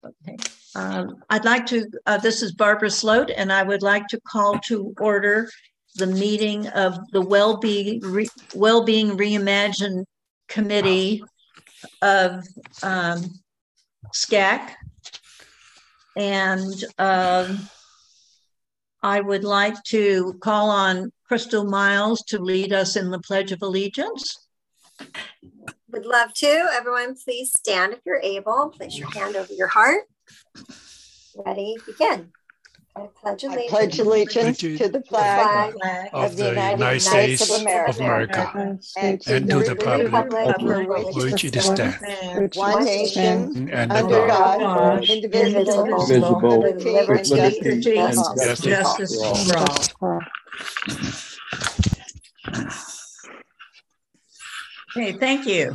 Okay. I'd like to, this is Barbara Sloat, and I would like to call to order the meeting of the Wellbeing Reimagined Committee of SCAC. And I would like to call on Crystal Miles to lead us in the Pledge of Allegiance. Would love to. Everyone, please stand if you're able. Place your hand over your heart. Ready, begin. I pledge allegiance to the flag of the United States of America and to the republic for which it stands, one nation, and under God, indivisible, with liberty and justice for all. Okay, thank you.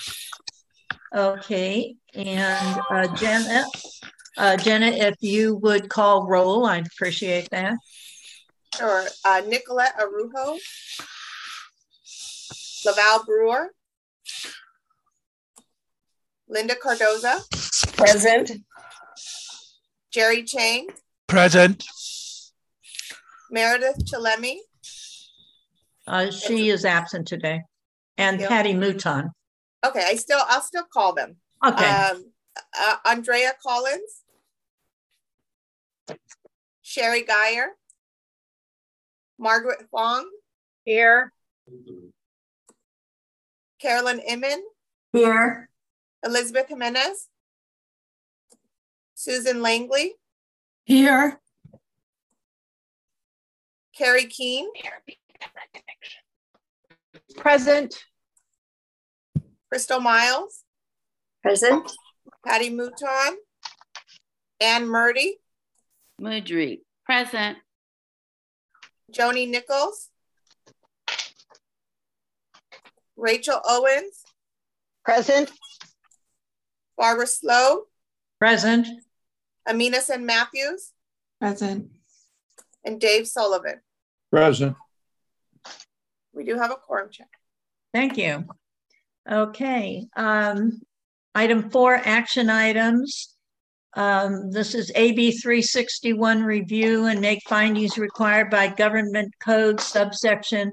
Okay, and Jenna, if you would call roll, I'd appreciate that. Sure. Nicolette Araujo, Laval Brewer, Linda Cardoza, present. Jerry Chang, present. Meredith Chalemi. She is absent today, and Patty Mouton. Okay, I'll still call them. Okay. Andrea Collins, Sherry Geyer, Margaret Huang. Here. Carolyn Inman. Here. Elizabeth Jimenez. Susan Langley. Here. Carrie Keene. Present. Crystal Miles. Present. Patty Mouton. Ann Murdy. Mudry, present. Joni Nichols. Rachel Owens. present. Barbara Sloat. Present. Amina Sen Matthews. Present. And Dave Sullivan. Present. We do have a quorum check. Thank you. Okay. Item 4, action items. This is AB 361 review and make findings required by Government Code subsection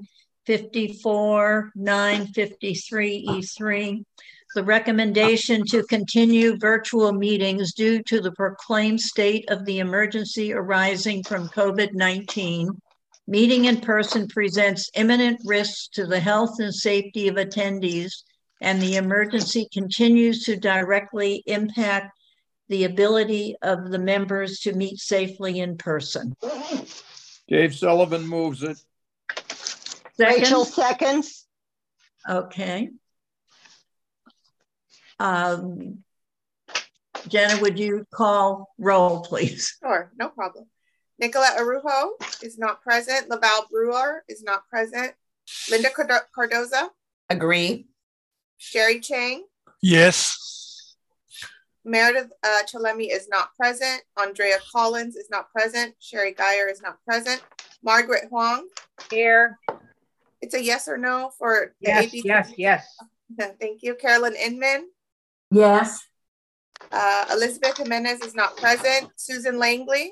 54.953E3. The recommendation to continue virtual meetings due to the proclaimed state of the emergency arising from COVID-19. Meeting in person presents imminent risks to the health and safety of attendees, and the emergency continues to directly impact the ability of the members to meet safely in person. Dave Sullivan moves it. Second? Rachel seconds. Okay. Jenna, would you call roll, please? Sure, no problem. Nicolette Araujo is not present. Laval Brewer is not present. Linda Cardoza. Agree. Sherry Chang. Yes. Meredith Chalemi is not present. Andrea Collins is not present. Sherry Geyer is not present. Margaret Huang. Here. It's a yes or no for the Yes, ABC. yes. Thank you. Carolyn Inman. Yes. Elizabeth Jimenez is not present. Susan Langley.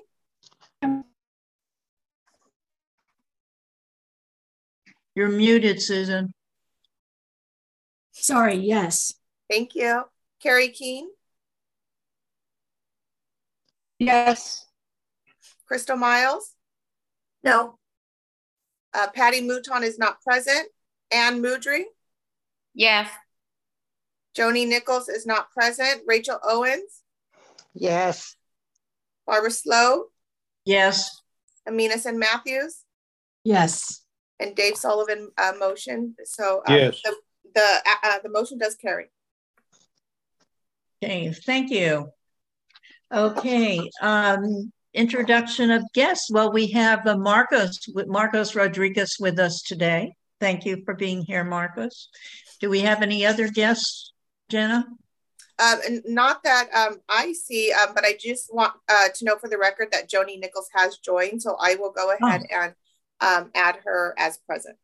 You're muted, Susan. Sorry, yes. Thank you. Carrie Keene. Yes. Crystal Miles. No. Patty Mouton is not present. Ann Mudry. Yes. Joni Nichols is not present. Rachel Owens. Yes. Barbara Sloat. Yes. Amina Sen Matthews. Yes. And Dave Sullivan motion. So yes. The motion does carry. Okay, thank you. Okay, introduction of guests. Well, we have Marcos Rodriguez with us today. Thank you for being here, Marcos. Do we have any other guests, Jenna? Not that I see, but I just want to know for the record that Joni Nichols has joined, so I will go ahead and add her as present.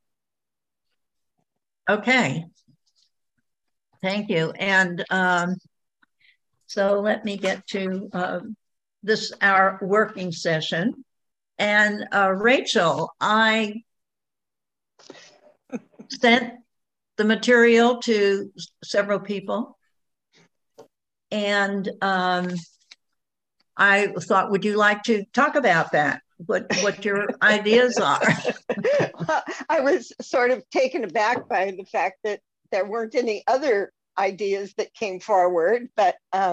Okay. Thank you. And So let me get to our working session. And Rachel, I sent the material to several people. And I thought, would you like to talk about that? What your ideas are? I was sort of taken aback by the fact that there weren't any other ideas that came forward, but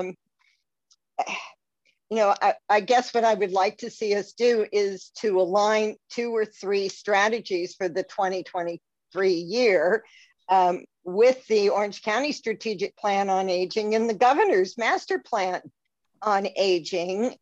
you know, I guess what I would like to see us do is to align 2 or 3 strategies for the 2023 year with the Orange County Strategic Plan on Aging and the Governor's Master Plan on Aging.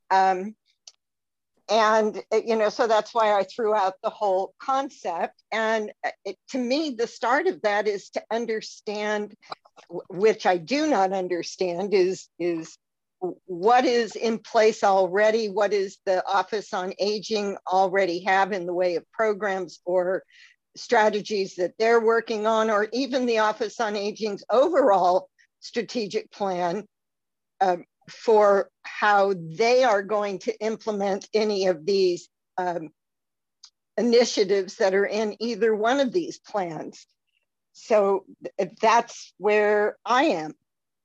And, you know, so that's why I threw out the whole concept. And to me, the start of that is to understand, which I do not understand, is what is in place already? What is the Office on Aging already have in the way of programs or strategies that they're working on, or even the Office on Aging's overall strategic plan for how they are going to implement any of these initiatives that are in either one of these plans. So that's where I am.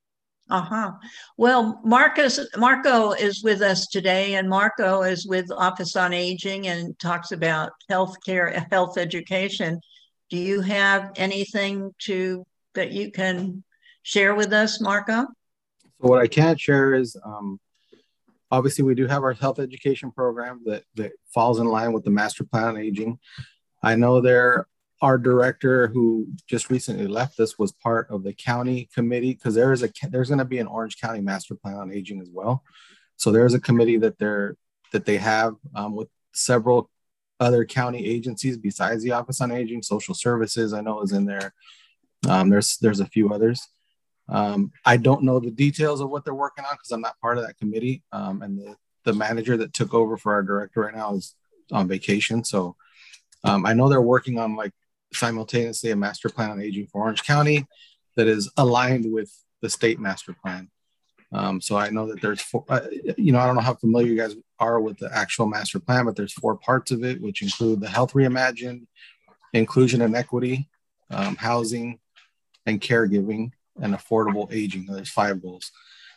Well, Marco is with us today, and Marco is with Office on Aging and talks about healthcare, health education. Do you have anything that you can share with us, Marco? So what I can share is, obviously we do have our health education program that falls in line with the Master Plan on Aging. I know our director, who just recently left us, was part of the county committee, because there's going to be an Orange County Master Plan on Aging as well. So there's a committee that they have with several other county agencies besides the Office on Aging. Social Services, I know, is in there. There's a few others. I don't know the details of what they're working on because I'm not part of that committee. And the manager that took over for our director right now is on vacation. So I know they're working on simultaneously a Master Plan on Aging for Orange County that is aligned with the state master plan. So I know that there's I don't know how familiar you guys are with the actual master plan, but there's 4 parts of it, which include the Health Reimagined, Inclusion and Equity, Housing, and Caregiving, and Affordable Aging. There's 5 goals.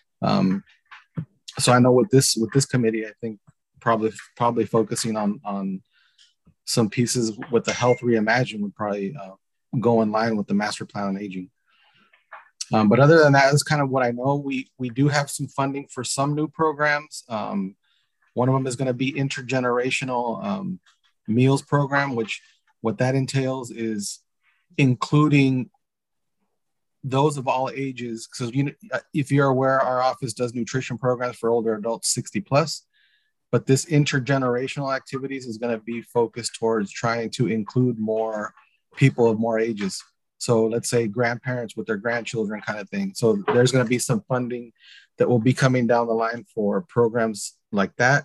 So I know with this committee, I think probably focusing on some pieces with the Health Reimagined would probably go in line with the Master Plan on Aging. But other than that, that's kind of what I know. We do have some funding for some new programs. One of them is going to be intergenerational meals program, which what that entails is including those of all ages. So if you're aware, our office does nutrition programs for older adults 60 plus. But this intergenerational activities is going to be focused towards trying to include more people of more ages. So let's say grandparents with their grandchildren kind of thing. So there's going to be some funding that will be coming down the line for programs like that.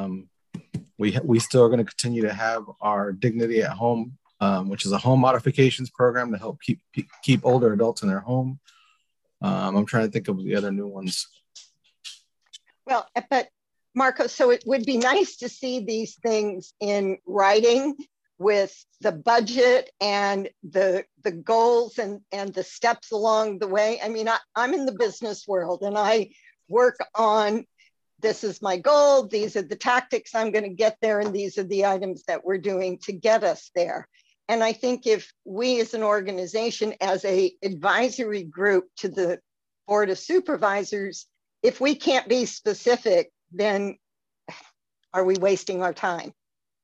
We still are going to continue to have our Dignity at Home, which is a home modifications program to help keep older adults in their home. I'm trying to think of the other new ones. Well, but Marco, so it would be nice to see these things in writing with the budget and the goals and the steps along the way. I mean, I'm in the business world and I work on, this is my goal, these are the tactics I'm going to get there, and these are the items that we're doing to get us there. And I think if we as an organization, as a advisory group to the Board of Supervisors, if we can't be specific, then are we wasting our time?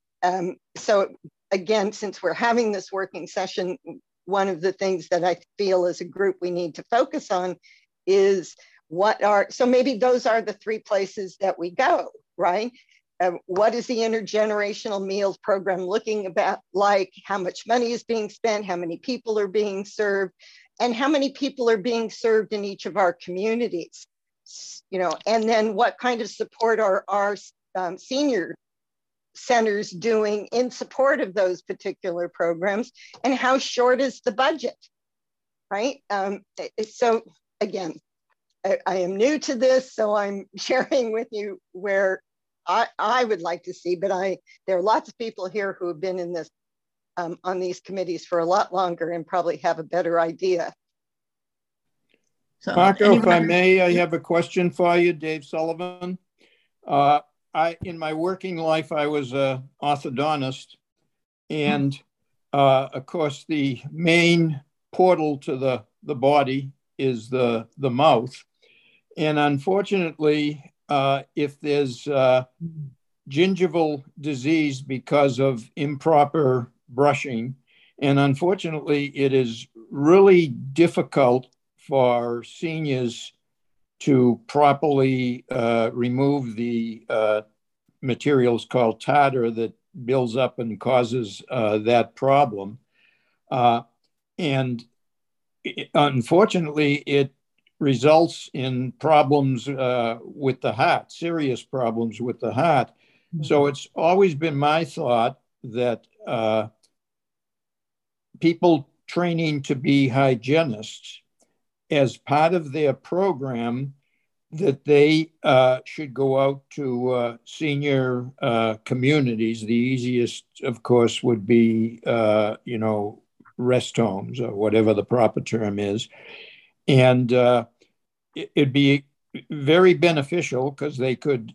So again, since we're having this working session, one of the things that I feel as a group we need to focus on is so maybe those are the 3 places that we go, right? What is the intergenerational meals program looking like? How much money is being spent? How many people are being served? And how many people are being served in each of our communities? And then what kind of support are our senior centers doing in support of those particular programs, and how short is the budget, right? So again, I am new to this, so I'm sharing with you where I would like to see, but there are lots of people here who have been in this on these committees for a lot longer and probably have a better idea. So, Marco, if I may, I have a question for you, Dave Sullivan. In my working life, I was an orthodontist, and of course, the main portal to the body is the mouth. And unfortunately, if there's gingival disease because of improper brushing, and unfortunately, it is really difficult for seniors to properly remove the materials called tartar that builds up and causes that problem. And unfortunately, it results in problems with the heart, serious problems with the heart. Mm-hmm. So it's always been my thought that people training to be hygienists, as part of their program, that they should go out to senior communities. The easiest, of course, would be, rest homes or whatever the proper term is. And it'd be very beneficial because they could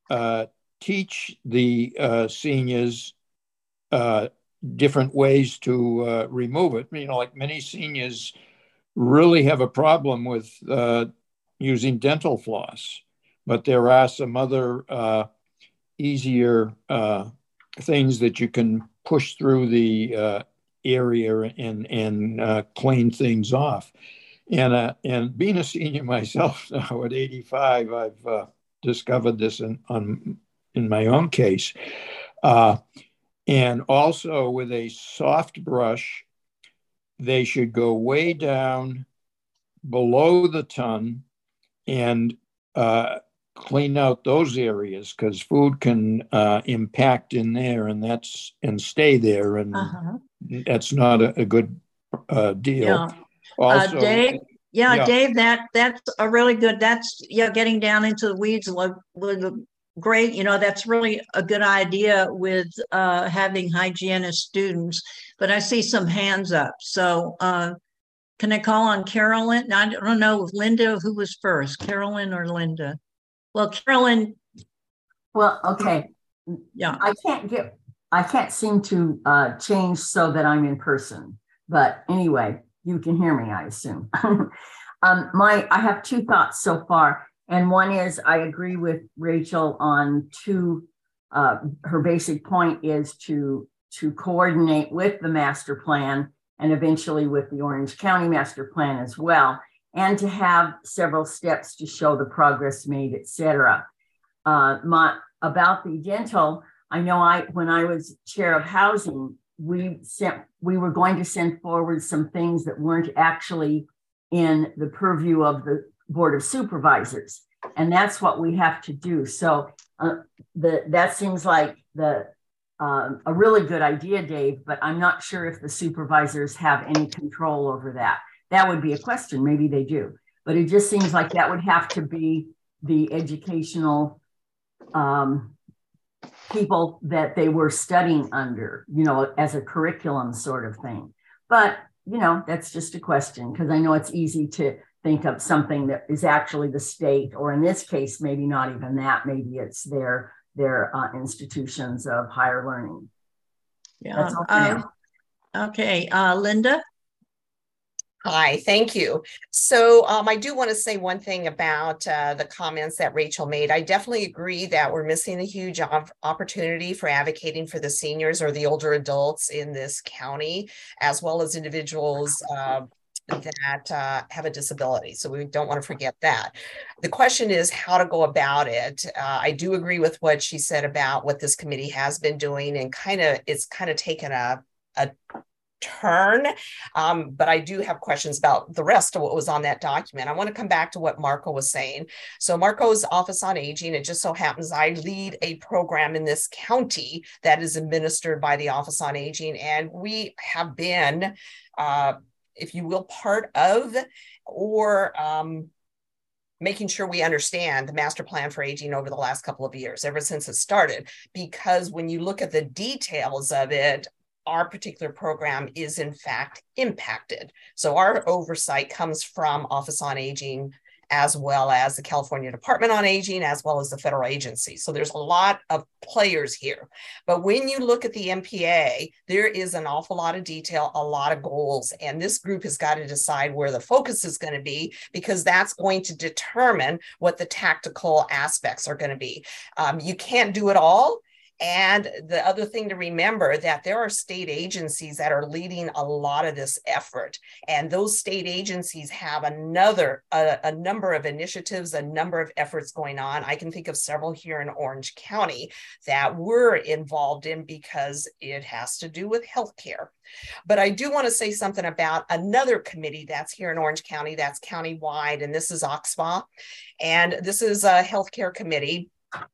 teach the seniors different ways to remove it. Like many seniors really have a problem with using dental floss, but there are some other easier things that you can push through the area and clean things off. And being a senior myself now at 85, I've discovered this in my own case. And also with a soft brush, they should go way down below the tongue and clean out those areas, because food can impact in there and stay there, and that's not a good deal. Yeah. Also, Dave, Dave, that's a really good. That's getting down into the weeds great. That's really a good idea with having hygienist students. But I see some hands up. So can I call on Carolyn? I don't know, Linda, who was first, Carolyn or Linda? Well, Carolyn. Well, okay. Yeah. I can't seem to change so that I'm in person. But anyway, you can hear me, I assume. I have two thoughts so far. And one is I agree with Rachel on her basic point is to coordinate with the master plan and eventually with the Orange County master plan as well, and to have several steps to show the progress made, et cetera. About the dental, I know when I was chair of housing, we were going to send forward some things that weren't actually in the purview of the Board of Supervisors. And that's what we have to do. So that seems like a really good idea, Dave, but I'm not sure if the supervisors have any control over that. That would be a question. Maybe they do. But it just seems like that would have to be the educational people that they were studying under, as a curriculum sort of thing. But, that's just a question, because I know it's easy to think of something that is actually the state, or in this case, maybe not even that, maybe it's their institutions of higher learning. Yeah. Okay. Linda? Hi, thank you. So I do want to say one thing about the comments that Rachel made. I definitely agree that we're missing a huge opportunity for advocating for the seniors or the older adults in this county, as well as individuals that have a disability. So we don't want to forget that. The question is how to go about it. I do agree with what she said about what this committee has been doing, and it's kind of taken a turn. But I do have questions about the rest of what was on that document. I want to come back to what Marco was saying. So Marco's Office on Aging, it just so happens I lead a program in this county that is administered by the Office on Aging. And we have been, if you will, part of or making sure we understand the master plan for aging over the last couple of years, ever since it started, because when you look at the details of it, our particular program is in fact impacted. So our oversight comes from Office on Aging, as well as the California Department on Aging, as well as the federal agency. So there's a lot of players here. But when you look at the MPA, there is an awful lot of detail, a lot of goals, and this group has got to decide where the focus is going to be, because that's going to determine what the tactical aspects are going to be. You can't do it all. And the other thing to remember, that there are state agencies that are leading a lot of this effort. And those state agencies have a number of initiatives, a number of efforts going on. I can think of several here in Orange County that we're involved in because it has to do with healthcare. But I do want to say something about another committee that's here in Orange County, that's countywide, and this is OXPA. And this is a healthcare committee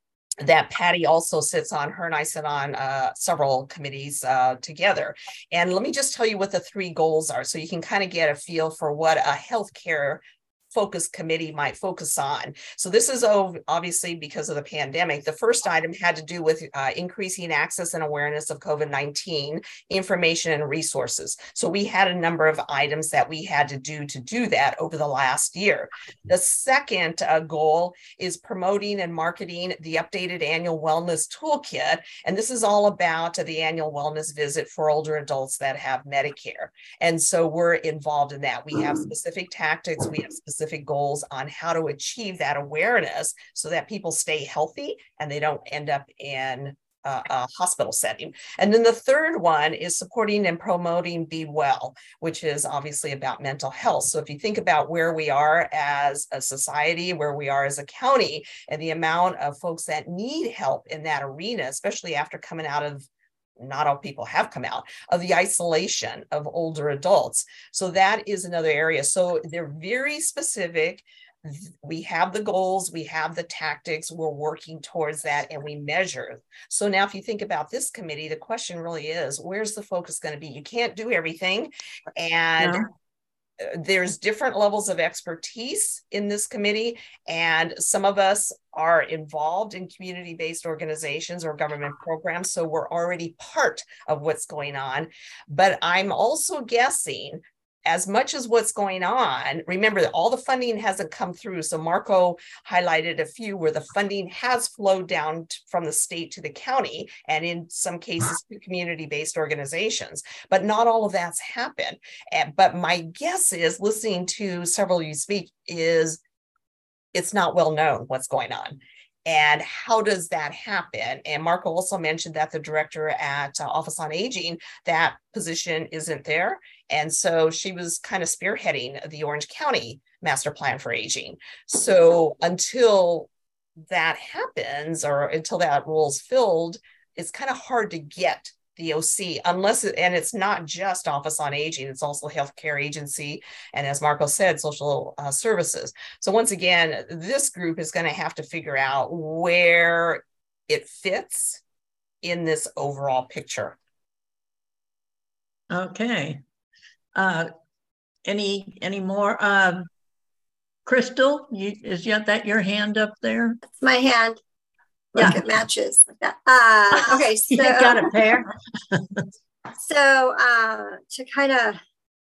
that Patty also sits on. Her and I sit on several committees together. And let me just tell you what the 3 goals are, so you can kind of get a feel for what a healthcare focus committee might focus on. So this is obviously because of the pandemic. The first item had to do with increasing access and awareness of COVID-19 information and resources. So we had a number of items that we had to do that over the last year. The second goal is promoting and marketing the updated annual wellness toolkit. And this is all about the annual wellness visit for older adults that have Medicare. And so we're involved in that. We have specific tactics, we have specific goals on how to achieve that awareness so that people stay healthy and they don't end up in a hospital setting. And then the third one is supporting and promoting Be Well, which is obviously about mental health. So if you think about where we are as a society, where we are as a county, and the amount of folks that need help in that arena, especially after coming out of, not all people have come out of the isolation of older adults. So that is another area. So they're very specific. We have the goals, we have the tactics, we're working towards that, and we measure. So now if you think about this committee, the question really is, where's the focus going to be? You can't do everything. And there's different levels of expertise in this committee, and some of us are involved in community-based organizations or government programs, so we're already part of what's going on. But I'm also guessing, as much as what's going on, remember that all the funding hasn't come through. So Marco highlighted a few where the funding has flowed down from the state to the county, and in some cases to community-based organizations, but not all of that's happened. But my guess is, listening to several of you speak, is it's not well known what's going on. And how does that happen? And Marco also mentioned that the director at Office on Aging, that position isn't there. And so she was kind of spearheading the Orange County Master Plan for Aging. So until that happens, or until that role is filled, it's kind of hard to get the OC, unless and it's not just Office on Aging, it's also healthcare agency, and as Marco said, social services. So once again, this group is going to have to figure out where it fits in this overall picture. Okay. Any more? Crystal, is that your hand up there? That's my hand. Look, it matches like that. Okay, so you got a pair. So to kind of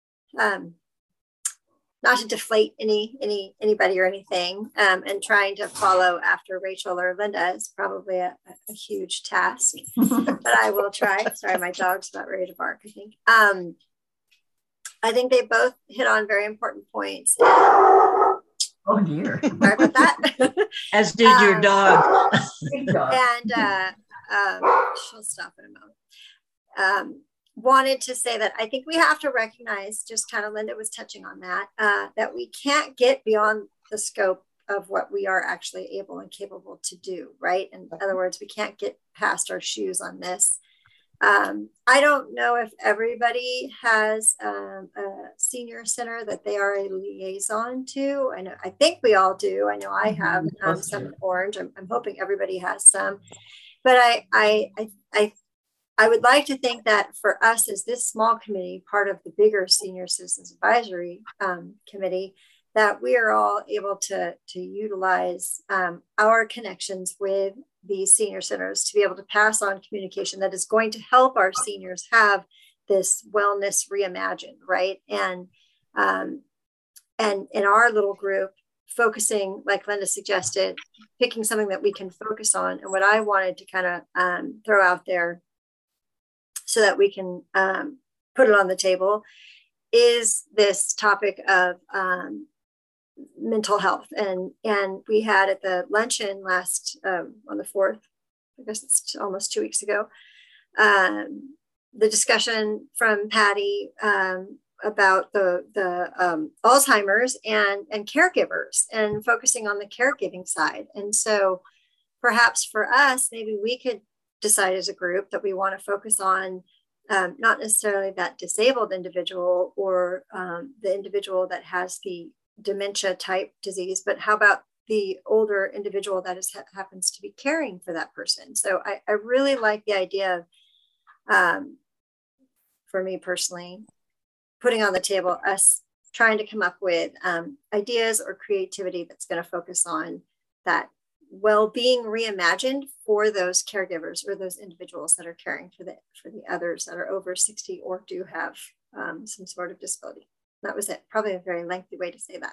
not to deflate anybody or anything, and trying to follow after Rachel or Linda is probably a huge task, but I will try. Sorry, my dog's about ready to bark, I think. I think they both hit on very important points. Oh dear. Sorry about that. As did your dog. And she'll stop in a moment. Wanted to say that I think we have to recognize, just kind of Linda was touching on that, that we can't get beyond the scope of what we are actually able and capable to do, right? In other words, we can't get past our shoes on this. I don't know if everybody has a senior center that they are a liaison to. I think we all do. I know I have some in Orange. I'm hoping everybody has some. But I would like to think that for us as this small committee, part of the bigger Senior Citizens Advisory Committee, that we are all able to utilize our connections with these senior centers to be able to pass on communication that is going to help our seniors have this wellness reimagined, right? And in our little group, focusing, like Linda suggested, picking something that we can focus on. And what I wanted to kind of throw out there so that we can put it on the table is this topic of mental health. And we had at the luncheon last on the 4th, I guess it's almost 2 weeks ago, the discussion from Patty about the Alzheimer's and caregivers and focusing on the caregiving side. And so perhaps for us, maybe we could decide as a group that we want to focus on not necessarily that disabled individual or the individual that has the dementia type disease, but how about the older individual that happens to be caring for that person. So I really like the idea of, for me personally, putting on the table us trying to come up with ideas or creativity that's going to focus on that well-being reimagined for those caregivers or those individuals that are caring for the others that are over 60 or do have some sort of disability. That was it. Probably a very lengthy way to say that.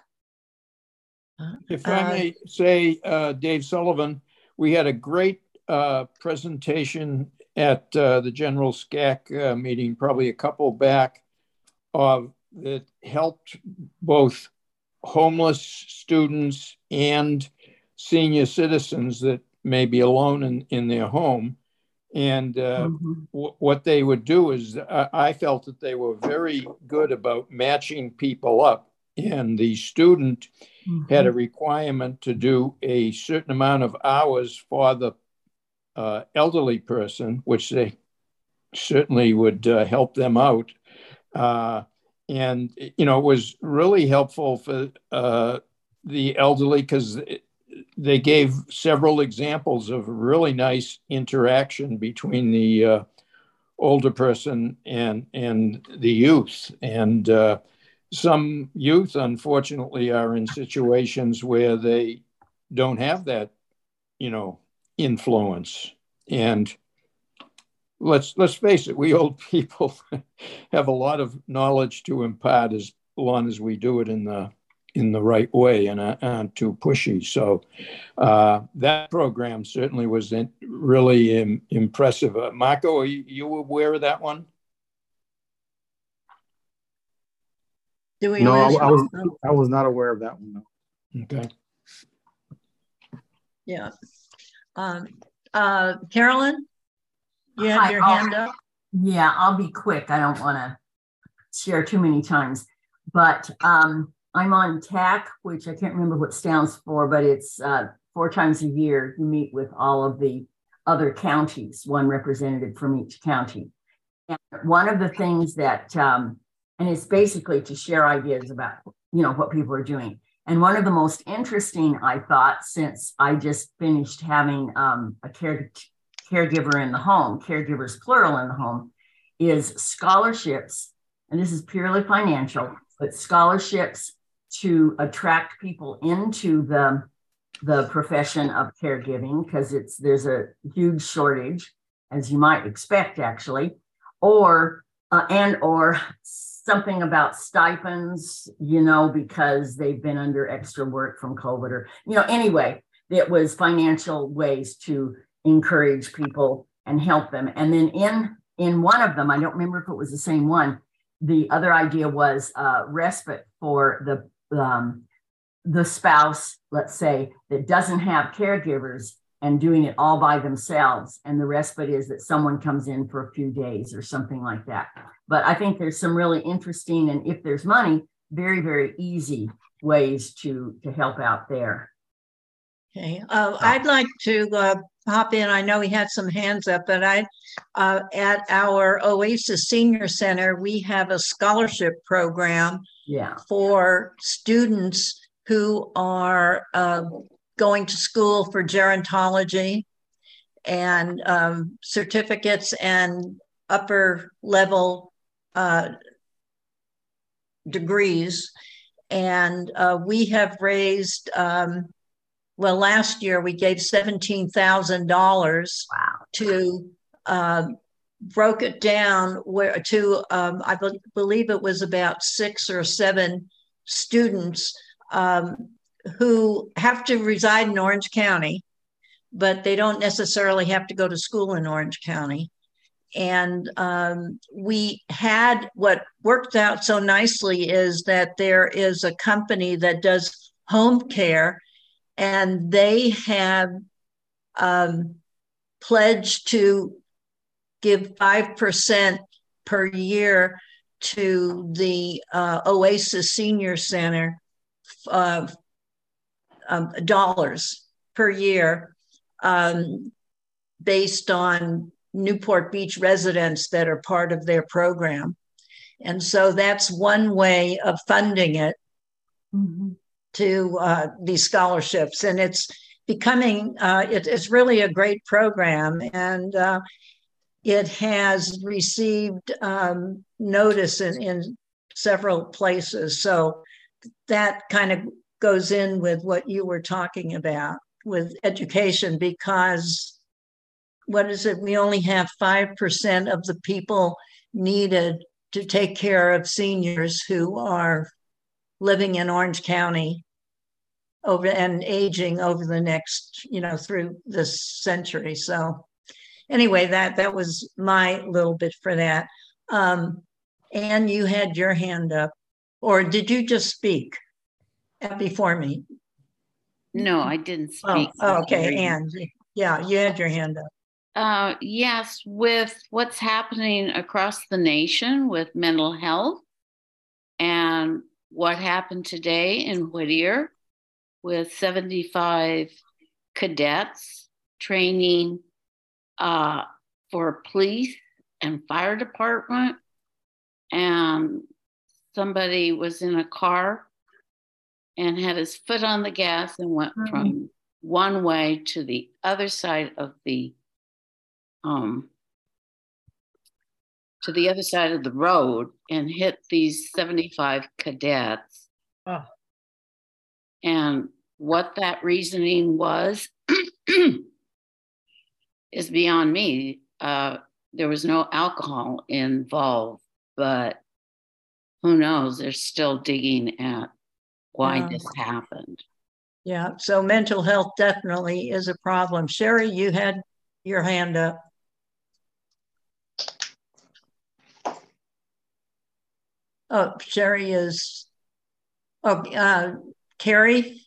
If I may say, Dave Sullivan, we had a great presentation at the General SCAC meeting, probably a couple back, that helped both homeless students and senior citizens that may be alone in their home. And what they would do is, I felt that they were very good about matching people up. And the student had a requirement to do a certain amount of hours for the elderly person, which they certainly would help them out. And, you know, it was really helpful for the elderly because they gave several examples of really nice interaction between the older person and the youth. And some youth, unfortunately, are in situations where they don't have that, you know, influence. And let's face it, we old people have a lot of knowledge to impart as long as we do it in the right way and aren't too pushy. So that program certainly was really impressive. Marco, are you aware of that one? No, I was not aware of that one. No. Okay. Yeah. Carolyn, you had your hand up? Yeah, I'll be quick. I don't want to share too many times, but I'm on TAC, which I can't remember what it stands for, but it's 4 times a year. You meet with all of the other counties, one representative from each county. And one of the things that, and it's basically to share ideas about, you know, what people are doing. And one of the most interesting, I thought, since I just finished having a caregiver in the home, caregivers plural in the home, is scholarships. And this is purely financial, but scholarships to attract people into the profession of caregiving, because there's a huge shortage, as you might expect, actually, or something about stipends, you know, because they've been under extra work from COVID, or, you know, anyway, it was financial ways to encourage people and help them. And then in one of them, I don't remember if it was the same one, the other idea was respite for the spouse, let's say, that doesn't have caregivers and doing it all by themselves. And the respite is that someone comes in for a few days or something like that. But I think there's some really interesting, and if there's money, very, very easy ways to help out there. Okay, I'd like to hop in. I know we had some hands up, but at our Oasis Senior Center, we have a scholarship program for students who are going to school for gerontology and certificates and upper level degrees. And we have raised, well, last year we gave $17,000 to, broke it down where to, I believe it was about 6 or 7 students who have to reside in Orange County, but they don't necessarily have to go to school in Orange County. And we had, what worked out so nicely is that there is a company that does home care, and they have pledged to give 5% per year to the Oasis Senior Center, dollars per year, based on Newport Beach residents that are part of their program. And so that's one way of funding it to these scholarships. And it's becoming, it's really a great program. And it has received notice in several places. So that kind of goes in with what you were talking about with education, because what is it? We only have 5% of the people needed to take care of seniors who are living in Orange County over and aging over the next, through this century. So anyway, that was my little bit for that. Anne, you had your hand up, or did you just speak before me? No, I didn't speak. Oh, okay, Anne. Yeah, you had your hand up. Yes, with what's happening across the nation with mental health and what happened today in Whittier with 75 cadets training for police and fire department, and somebody was in a car and had his foot on the gas and went from one way to the other side of the road and hit these 75 cadets. Oh. And what that reasoning was is beyond me. There was no alcohol involved, but who knows? They're still digging at why this happened. Yeah, so mental health definitely is a problem. Sherry, you had your hand up. Oh, Sherry is, Carrie?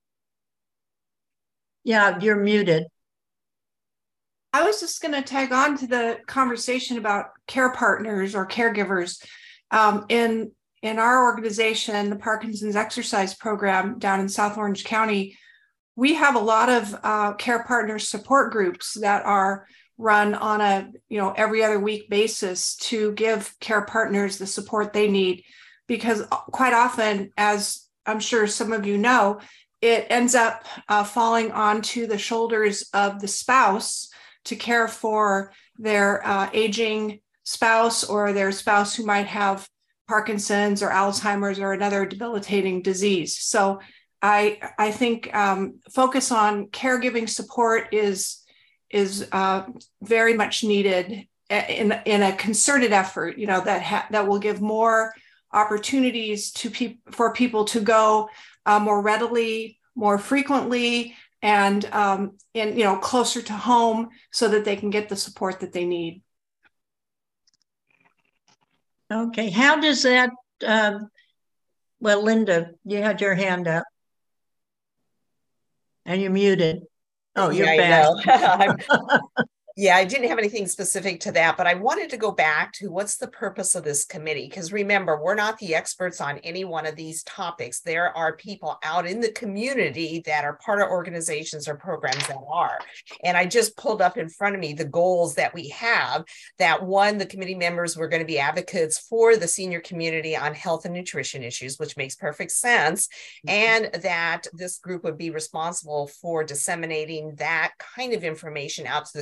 Yeah, you're muted. I was just going to tag on to the conversation about care partners or caregivers. In our organization, the Parkinson's Exercise Program down in South Orange County, we have a lot of care partner support groups that are run on a every other week basis to give care partners the support they need, because quite often, as I'm sure some of you know, it ends up falling onto the shoulders of the spouse to care for their aging spouse or their spouse who might have Parkinson's or Alzheimer's or another debilitating disease. So I think focus on caregiving support is very much needed in a concerted effort, that will give more opportunities for people to go more readily, more frequently, and closer to home, so that they can get the support that they need. Okay, how does that? Well, Linda, you had your hand up, and you're muted. Oh, you're back. Yeah, I didn't have anything specific to that, but I wanted to go back to what's the purpose of this committee? Because remember, we're not the experts on any one of these topics. There are people out in the community that are part of organizations or programs that are. And I just pulled up in front of me the goals that we have. That one, the committee members were going to be advocates for the senior community on health and nutrition issues, which makes perfect sense. And that this group would be responsible for disseminating that kind of information out to the community.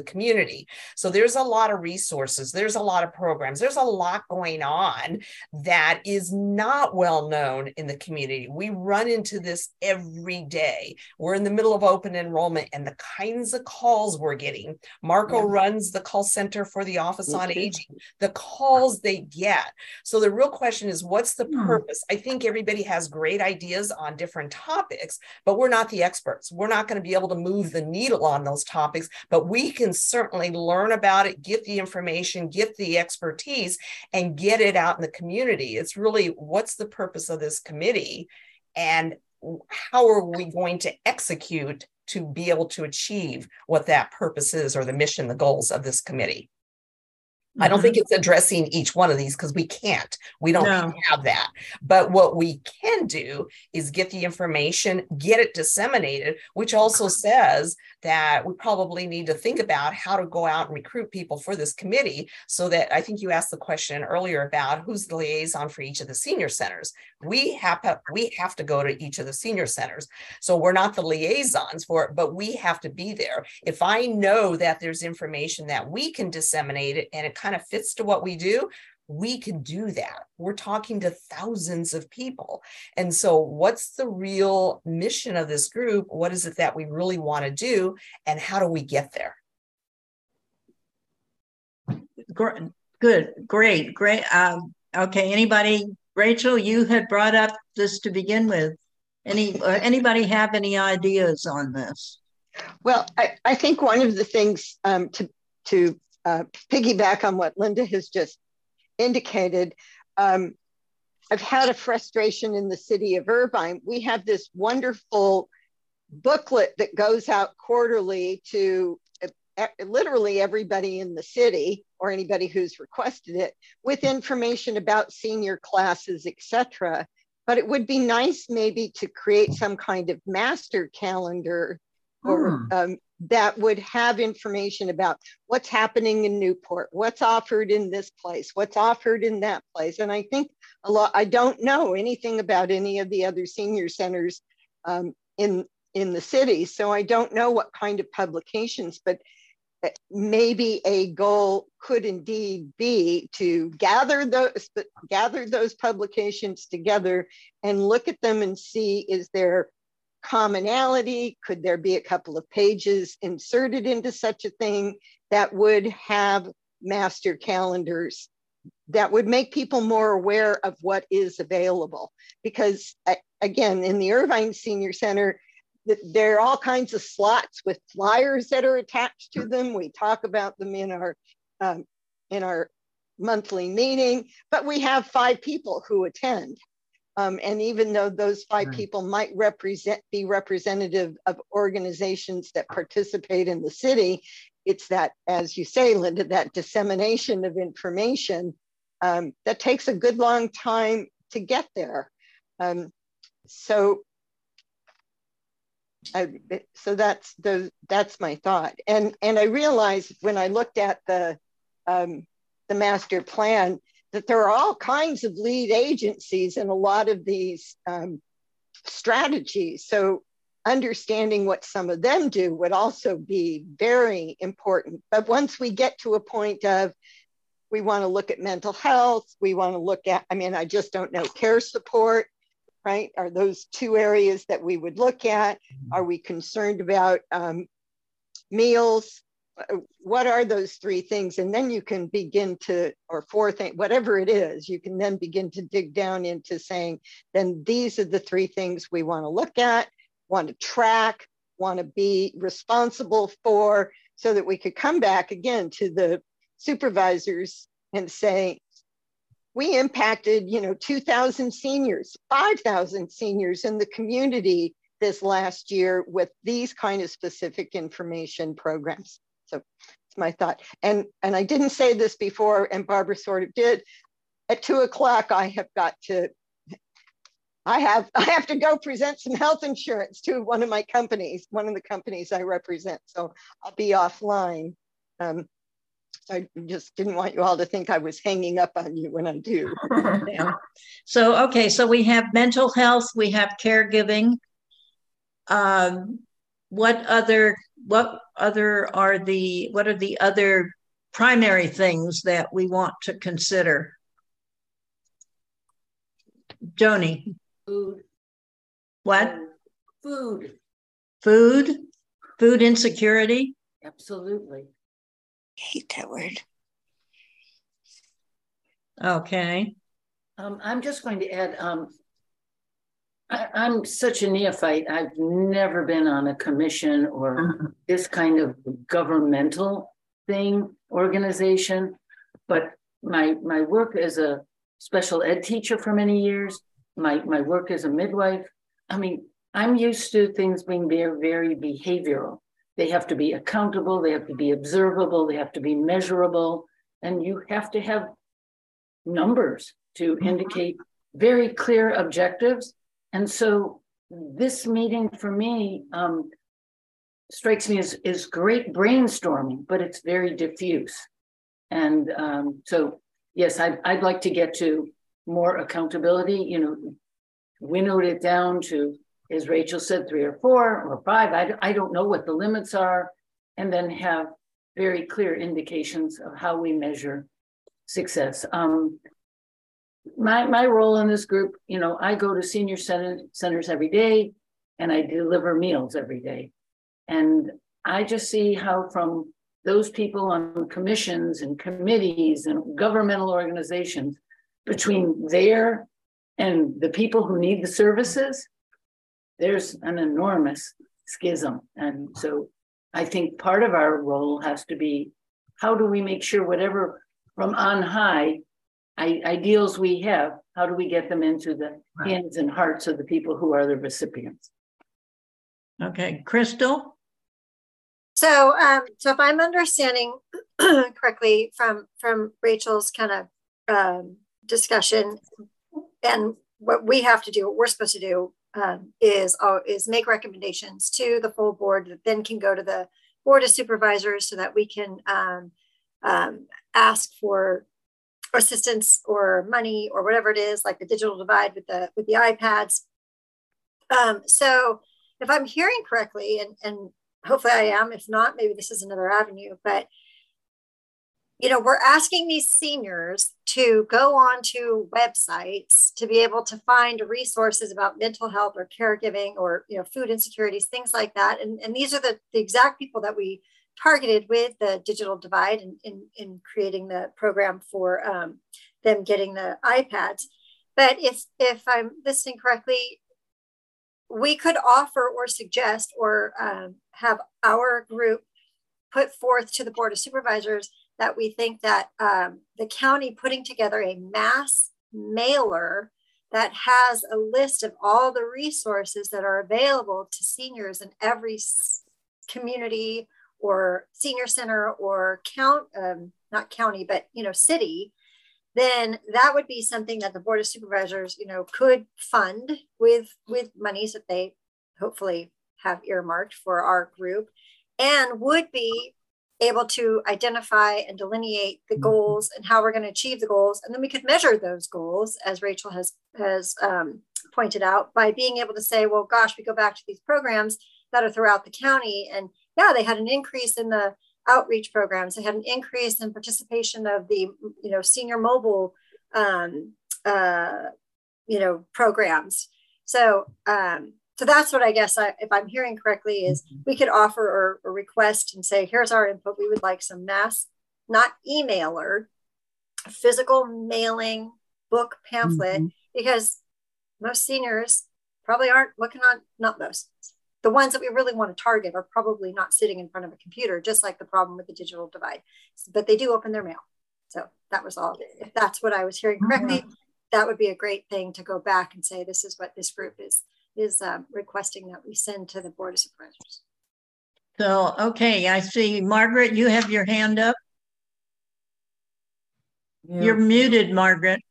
community. So there's a lot of resources, there's a lot of programs, there's a lot going on that is not well known in the community. We run into this every day. We're in the middle of open enrollment, and the kinds of calls we're getting. Marco runs the call center for the Office on Aging, the calls they get. So the real question is, what's the purpose? I think everybody has great ideas on different topics, but we're not the experts. We're not going to be able to move the needle on those topics, but we can certainly learn about it, get the information, get the expertise, and get it out in the community. It's really, what's the purpose of this committee, and how are we going to execute to be able to achieve what that purpose is, or the mission, the goals of this committee? I don't think it's addressing each one of these, because we can't. We don't have that. But what we can do is get the information, get it disseminated, which also says that we probably need to think about how to go out and recruit people for this committee. So that, I think you asked the question earlier about who's the liaison for each of the senior centers. We have to go to each of the senior centers. So we're not the liaisons for it, but we have to be there. If I know that there's information that we can disseminate it and it kind of fits to what we do, we can do that. We're talking to thousands of people. And so what's the real mission of this group? What is it that we really want to do? And how do we get there? Good, great. Okay, anybody? Rachel, you had brought up this to begin with. Anybody have any ideas on this? Well, I think one of the things to piggyback on what Linda has just indicated, I've had a frustration in the city of Irvine. We have this wonderful booklet that goes out quarterly to literally everybody in the city, or anybody who's requested it, with information about senior classes, etc. But it would be nice maybe to create some kind of master calendar, or that would have information about what's happening in Newport, what's offered in this place, what's offered in that place. And I think I don't know anything about any of the other senior centers in the city. So I don't know what kind of publications, but maybe a goal could indeed be to gather those publications together and look at them and see, is there commonality? Could there be a couple of pages inserted into such a thing that would have master calendars that would make people more aware of what is available? Because again, in the Irvine Senior Center, there are all kinds of slots with flyers that are attached to them. We talk about them in our monthly meeting, but we have 5 people who attend. And even though those 5 people might be representative of organizations that participate in the city, it's that, as you say, Linda, that dissemination of information that takes a good long time to get there. So that's my thought. And I realized when I looked at the master plan that there are all kinds of lead agencies in a lot of these strategies. So understanding what some of them do would also be very important. But once we get to a point of, we want to look at mental health, we want to look at, I just don't know, care support, right? Are those 2 areas that we would look at? Are we concerned about meals? What are those 3 things? And then you can begin to, or 4 things, whatever it is, you can then begin to dig down into saying, then these are the 3 things we want to look at, want to track, want to be responsible for, so that we could come back again to the supervisors and say, we impacted, 2,000 seniors, 5,000 seniors in the community this last year with these kind of specific information programs. So it's my thought. And I didn't say this before, and Barbara sort of did. At 2 o'clock, I have to go present some health insurance to one of the companies I represent. So I'll be offline. I just didn't want you all to think I was hanging up on you when I do. Yeah. So, okay, so we have mental health, we have caregiving. What other what are the other primary things that we want to consider? Joni. Food. What? Food. Food? Food insecurity? Absolutely. I hate that word. Okay. I'm just going to add, I'm such a neophyte. I've never been on a commission or this kind of governmental thing, organization, but my work as a special ed teacher for many years, my work as a midwife, I mean, I'm used to things being very, very behavioral. They have to be accountable, they have to be observable, they have to be measurable, and you have to have numbers to indicate very clear objectives. And so this meeting for me strikes me as great brainstorming, but it's very diffuse. And so, yes, I'd like to get to more accountability, winnowed it down to, as Rachel said, 3 or 4 or 5. I don't know what the limits are, and then have very clear indications of how we measure success. My role in this group, I go to senior centers every day, and I deliver meals every day. And I just see how from those people on commissions and committees and governmental organizations, between there and the people who need the services, there's an enormous schism. And so I think part of our role has to be, how do we make sure whatever from on high ideals we have, how do we get them into the hands and hearts of the people who are the recipients? Okay, Crystal? So if I'm understanding correctly from Rachel's kind of discussion, and what we have to do, what we're supposed to do is make recommendations to the full board that then can go to the board of supervisors so that we can ask for assistance or money or whatever it is, like the digital divide with the iPads. So if I'm hearing correctly, and hopefully I am, if not, maybe this is another avenue, but we're asking these seniors to go on to websites to be able to find resources about mental health or caregiving or food insecurities, things like that. And these are the exact people that we targeted with the digital divide in creating the program for them getting the iPads. But if I'm listening correctly, we could offer or suggest or have our group put forth to the Board of Supervisors that we think that the county putting together a mass mailer that has a list of all the resources that are available to seniors in every community or senior center or not county, but city, then that would be something that the Board of Supervisors, could fund with monies that they hopefully have earmarked for our group, and would be able to identify and delineate the goals and how we're going to achieve the goals. And then we could measure those goals, as Rachel has pointed out, by being able to say, well, gosh, we go back to these programs that are throughout the county, and yeah, they had an increase in the outreach programs. They had an increase in participation of the, senior mobile, programs. So that's what I guess, if I'm hearing correctly, is we could offer or request and say, here's our input. We would like some mass, not emailer, physical mailing book pamphlet, because most seniors probably aren't looking on, not most, the ones that we really want to target are probably not sitting in front of a computer, just like the problem with the digital divide, but they do open their mail. So that was all. If that's what I was hearing correctly, that would be a great thing to go back and say, this is what this group is requesting that we send to the Board of Supervisors. So, okay, I see, Margaret, you have your hand up. Yeah. You're muted, Margaret.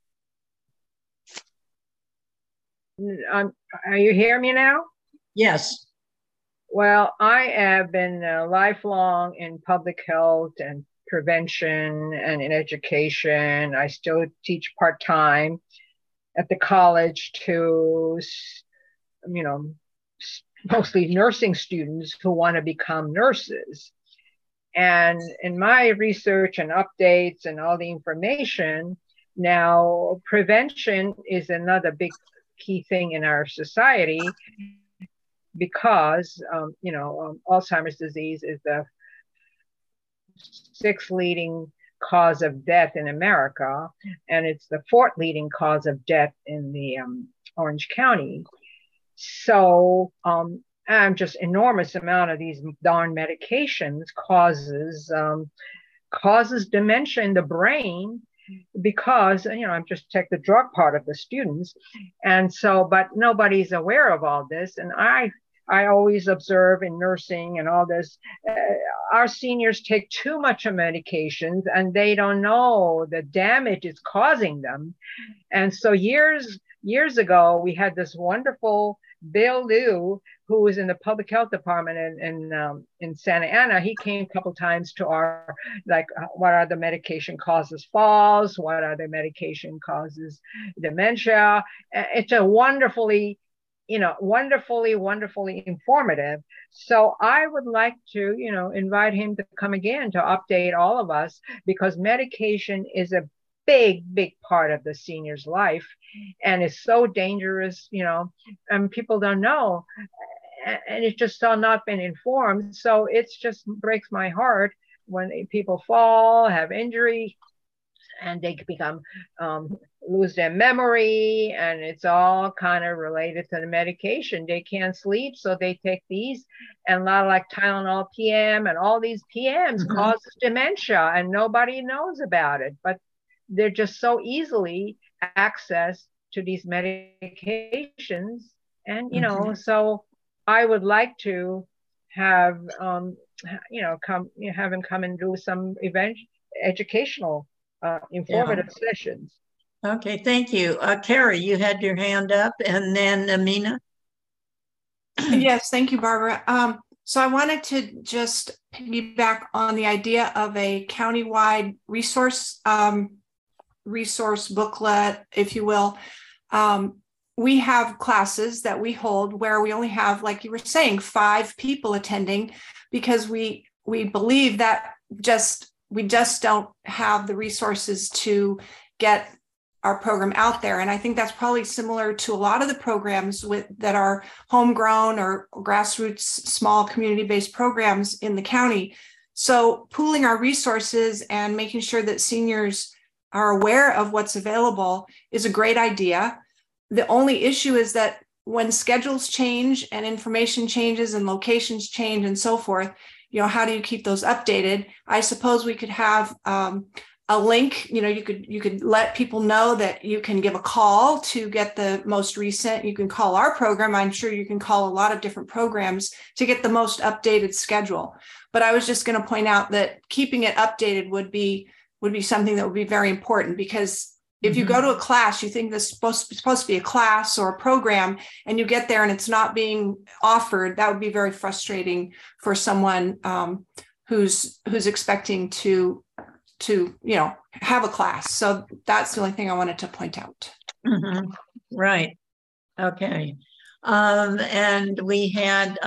Are you hearing me now? Yes. Well, I have been lifelong in public health and prevention and in education. I still teach part-time at the college to, mostly nursing students who want to become nurses. And in my research and updates and all the information, now prevention is another big key thing in our society, because Alzheimer's disease is the 6th leading cause of death in America, and it's the 4th leading cause of death in the Orange County. So just enormous amount of these darn medications causes dementia in the brain, because I'm just take the drug part of the students, and so, but nobody's aware of all this. And I always observe in nursing and all this, our seniors take too much of medications and they don't know the damage it's causing them. And so years ago, we had this wonderful Bill Liu, who was in the public health department in Santa Ana. He came a couple times to our, what are the medication causes falls? What are the medication causes dementia? It's a wonderfully informative. So I would like to, invite him to come again to update all of us, because medication is a big part of the senior's life, and it's so dangerous, and people don't know, and it's just all not been informed. So it's just breaks my heart when people fall, have injury, and they become lose their memory, and it's all kind of related to the medication. They can't sleep, so they take these, and a lot of like Tylenol PM, and all these PMs causes dementia, and nobody knows about it, but they're just so easily accessed to these medications. And so I would like to have have him come and do some educational informative sessions. Okay, thank you. Carrie, you had your hand up, and then Amina. Yes, thank you, Barbara. So I wanted to just piggyback on the idea of a countywide resource booklet, if you will. We have classes that we hold where we only have, like you were saying, 5 people attending, because we believe that we just don't have the resources to get our program out there. And I think that's probably similar to a lot of the programs that are homegrown or grassroots, small community-based programs in the county. So pooling our resources and making sure that seniors are aware of what's available is a great idea. The only issue is that when schedules change and information changes and locations change and so forth, how do you keep those updated? I suppose we could have a link, you could let people know that you can give a call to get the most recent. You can call our program. I'm sure you can call a lot of different programs to get the most updated schedule. But I was just going to point out that keeping it updated would be something that would be very important, because if you go to a class, you think this is supposed to be a class or a program, and you get there and it's not being offered, that would be very frustrating for someone who's expecting to have a class. So that's the only thing I wanted to point out. Right. Okay. And we had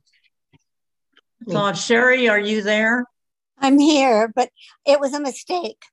Claude Sherry, are you there? I'm here, but it was a mistake.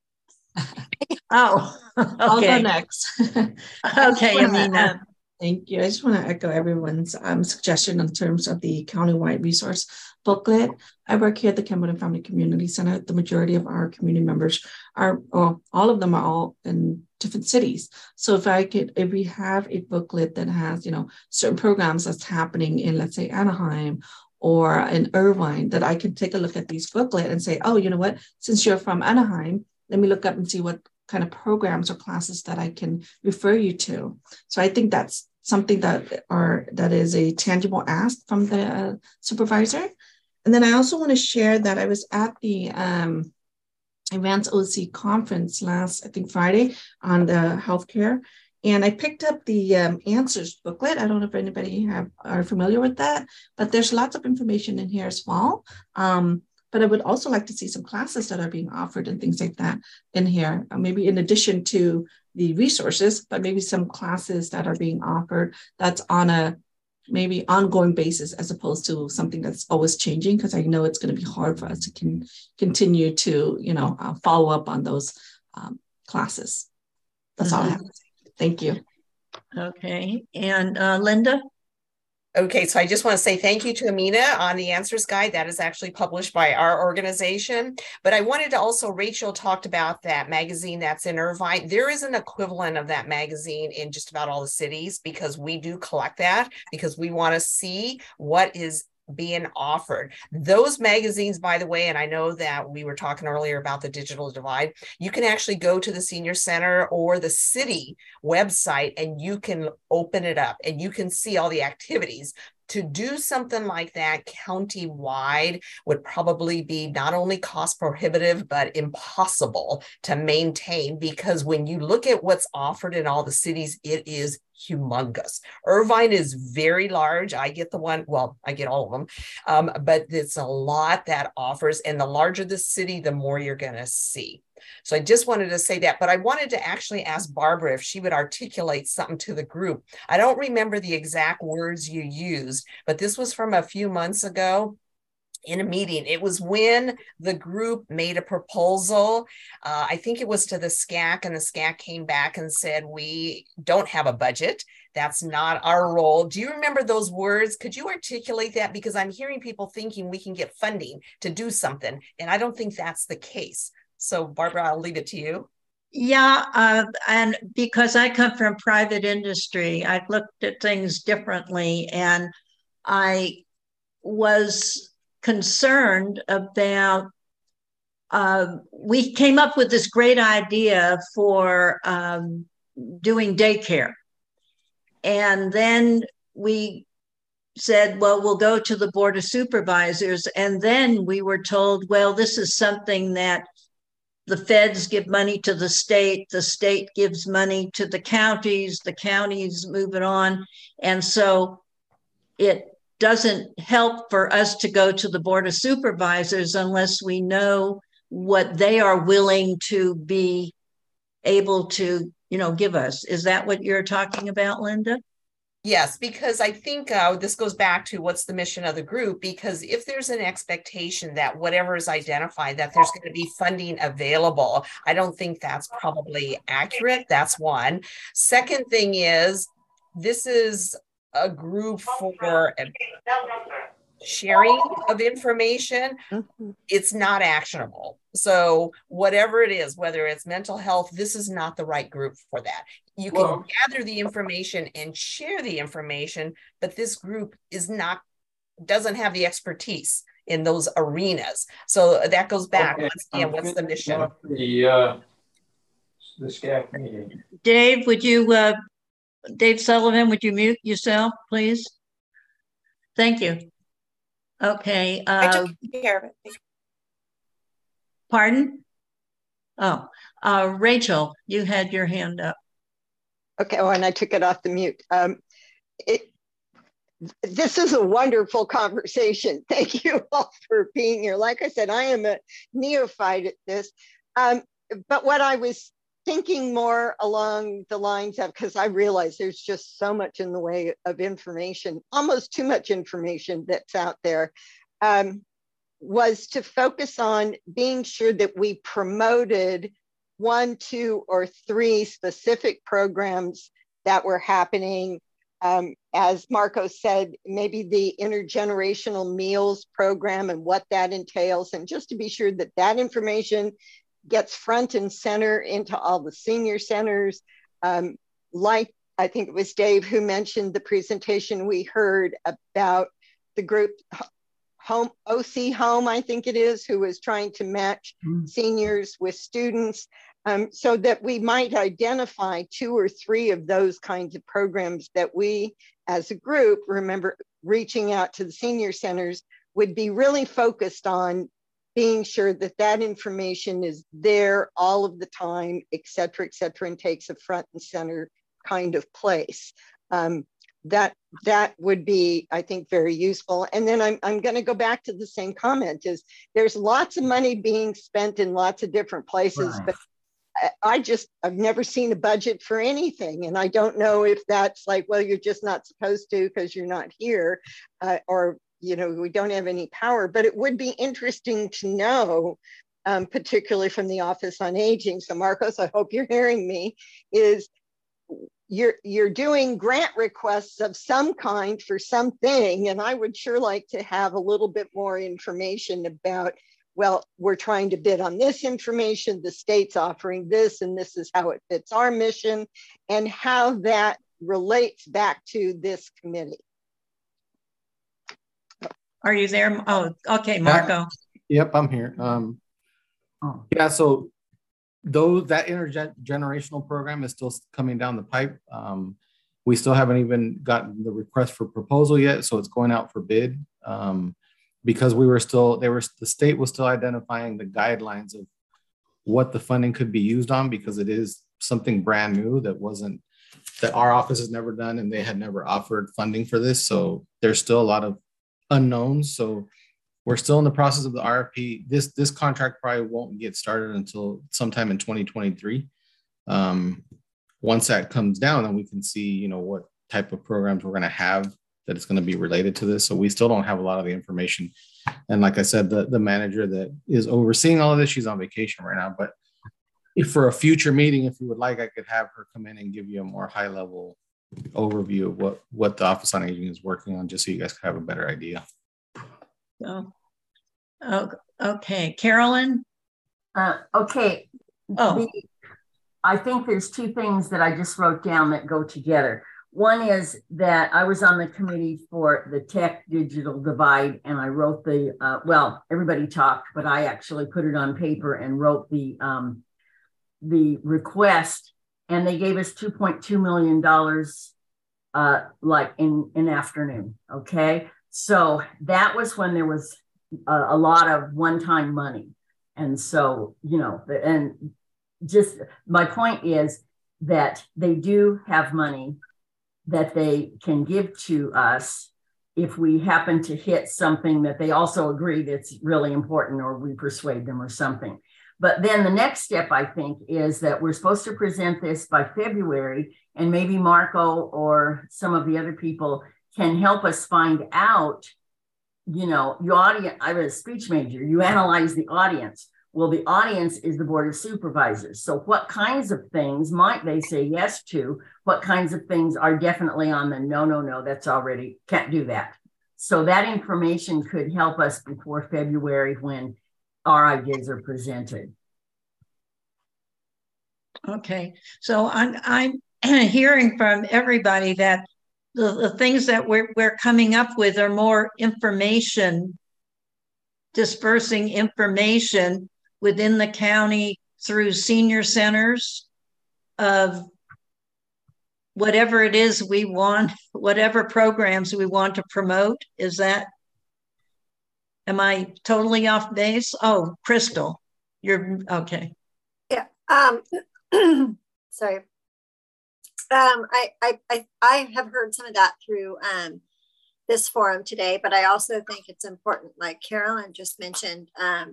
Oh, okay. I'll go next. Okay, Amina. Thank you. I just want to echo everyone's suggestion in terms of the countywide resource booklet. I work here at the Camden Family Community Center. The majority of our community members all of them are all in different cities. So if we have a booklet that has, certain programs that's happening in, let's say, Anaheim or in Irvine, that I can take a look at these booklet and say, oh, you know what, since you're from Anaheim, let me look up and see what kind of programs or classes that I can refer you to. So I think that's something that is a tangible ask from the supervisor. And then I also want to share that I was at the Advanced OC conference last, I think, Friday on the healthcare. And I picked up the answers booklet. I don't know if anybody are familiar with that, but there's lots of information in here as well. But I would also like to see some classes that are being offered and things like that in here, maybe in addition to the resources, but maybe some classes that are being offered that's on a maybe ongoing basis as opposed to something that's always changing, because I know it's going to be hard for us to continue to, follow up on those classes. That's all I have to say. Thank you. Okay. And Linda? Okay, so I just want to say thank you to Amina on the answers guide that is actually published by our organization. But I wanted to also, Rachel talked about that magazine that's in Irvine. There is an equivalent of that magazine in just about all the cities, because we do collect that, because we want to see what is being offered. Those magazines, by the way, and I know that we were talking earlier about the digital divide, you can actually go to the senior center or the city website and you can open it up and you can see all the activities. To do something like that county-wide would probably be not only cost prohibitive, but impossible to maintain, because when you look at what's offered in all the cities, it is humongous. Irvine is very large. I get the one, well, I get all of them, but it's a lot that offers, and the larger the city, the more you're going to see. So I just wanted to say that, but I wanted to actually ask Barbara if she would articulate something to the group. I don't remember the exact words you used, but this was from a few months ago in a meeting. It was when the group made a proposal. I think it was to the SCAC, and the SCAC came back and said, we don't have a budget. That's not our role. Do you remember those words? Could you articulate that? Because I'm hearing people thinking we can get funding to do something, and I don't think that's the case. So Barbara, I'll leave it to you. Yeah, and because I come from private industry, I've looked at things differently, and I was concerned about, we came up with this great idea for doing daycare. And then we said, well, we'll go to the Board of Supervisors. And then we were told, well, this is something that the feds give money to the state gives money to the counties move it on. And so it doesn't help for us to go to the Board of Supervisors unless we know what they are willing to be able to, give us. Is that what you're talking about, Linda? Yes, because I think this goes back to what's the mission of the group, because if there's an expectation that whatever is identified, that there's going to be funding available, I don't think that's probably accurate. That's one. Second thing is, this is a group for sharing of information. It's not actionable. So whatever it is, whether it's mental health, this is not the right group for that. You can gather the information and share the information, but this group doesn't have the expertise in those arenas. So that goes back, once again, what's the mission? The SCAC meeting. Dave, Dave Sullivan, would you mute yourself, please? Thank you. Okay. I took care of it. Pardon? Oh, Rachel, you had your hand up. Okay, and I took it off the mute. This is a wonderful conversation. Thank you all for being here. Like I said, I am a neophyte at this. But what I was thinking more along the lines of, because I realize there's just so much in the way of information, almost too much information that's out there, was to focus on being sure that we promoted 1, 2, or 3 specific programs that were happening. As Marco said, maybe the intergenerational meals program and what that entails, and just to be sure that that information gets front and center into all the senior centers. Like, I think it was Dave who mentioned the presentation we heard about the group OC Home, I think it is, who is trying to match seniors with students, so that we might identify 2 or 3 of those kinds of programs that we as a group, remember reaching out to the senior centers, would be really focused on being sure that that information is there all of the time, et cetera, and takes a front and center kind of place. That would be, I think, very useful. And then I'm going to go back to the same comment, is there's lots of money being spent in lots of different places, right. But I've never seen a budget for anything. And I don't know if that's like, well, you're just not supposed to because you're not here, or, you know, we don't have any power. But it would be interesting to know, particularly from the Office on Aging. So Marcos, I hope you're hearing me, is you're doing grant requests of some kind for something. And I would sure like to have a little bit more information about, well, we're trying to bid on this information, the state's offering this, and this is how it fits our mission, and how that relates back to this committee. Are you there? Oh, okay, Marco. Yep, I'm here. Yeah, so that intergenerational program is still coming down the pipe. We still haven't even gotten the request for proposal yet, so it's going out for bid. Because the state was still identifying the guidelines of what the funding could be used on, because it is something brand new that our office has never done, and they had never offered funding for this. So there's still a lot of unknowns. So we're still in the process of the RFP. This contract probably won't get started until sometime in 2023. Once that comes down, then we can see, you know, what type of programs we're going to have that it's going to be related to this. So we still don't have a lot of the information. And like I said, the manager that is overseeing all of this, she's on vacation right now. But if for a future meeting, if you would like, I could have her come in and give you a more high level overview of what the Office on Aging is working on, just so you guys can have a better idea. Oh, okay. Carolyn? Okay. I think there's two things that I just wrote down that go together. One is that I was on the committee for the tech digital divide, and I wrote well, everybody talked, but I actually put it on paper and wrote the request, and they gave us $2.2 million like in an afternoon. Okay. So that was when there was a lot of one-time money. And so, you know, and just my point is that they do have money that they can give to us if we happen to hit something that they also agree that's really important, or we persuade them or something. But then the next step, I think, is that we're supposed to present this by February, and maybe Marco or some of the other people can help us find out, you know, your audience. I was a speech major. You analyze the audience. Well, the audience is the Board of Supervisors. So what kinds of things might they say yes to? What kinds of things are definitely on the no, that's already, can't do that. So that information could help us before February when our ideas are presented. Okay, so I'm hearing from everybody that the things that we're coming up with are more information, dispersing information within the county through senior centers of whatever it is we want, whatever programs we want to promote. Am I totally off base? Oh, Crystal, you're okay. Yeah. Sorry. I have heard some of that through this forum today, but I also think it's important, like Carolyn just mentioned,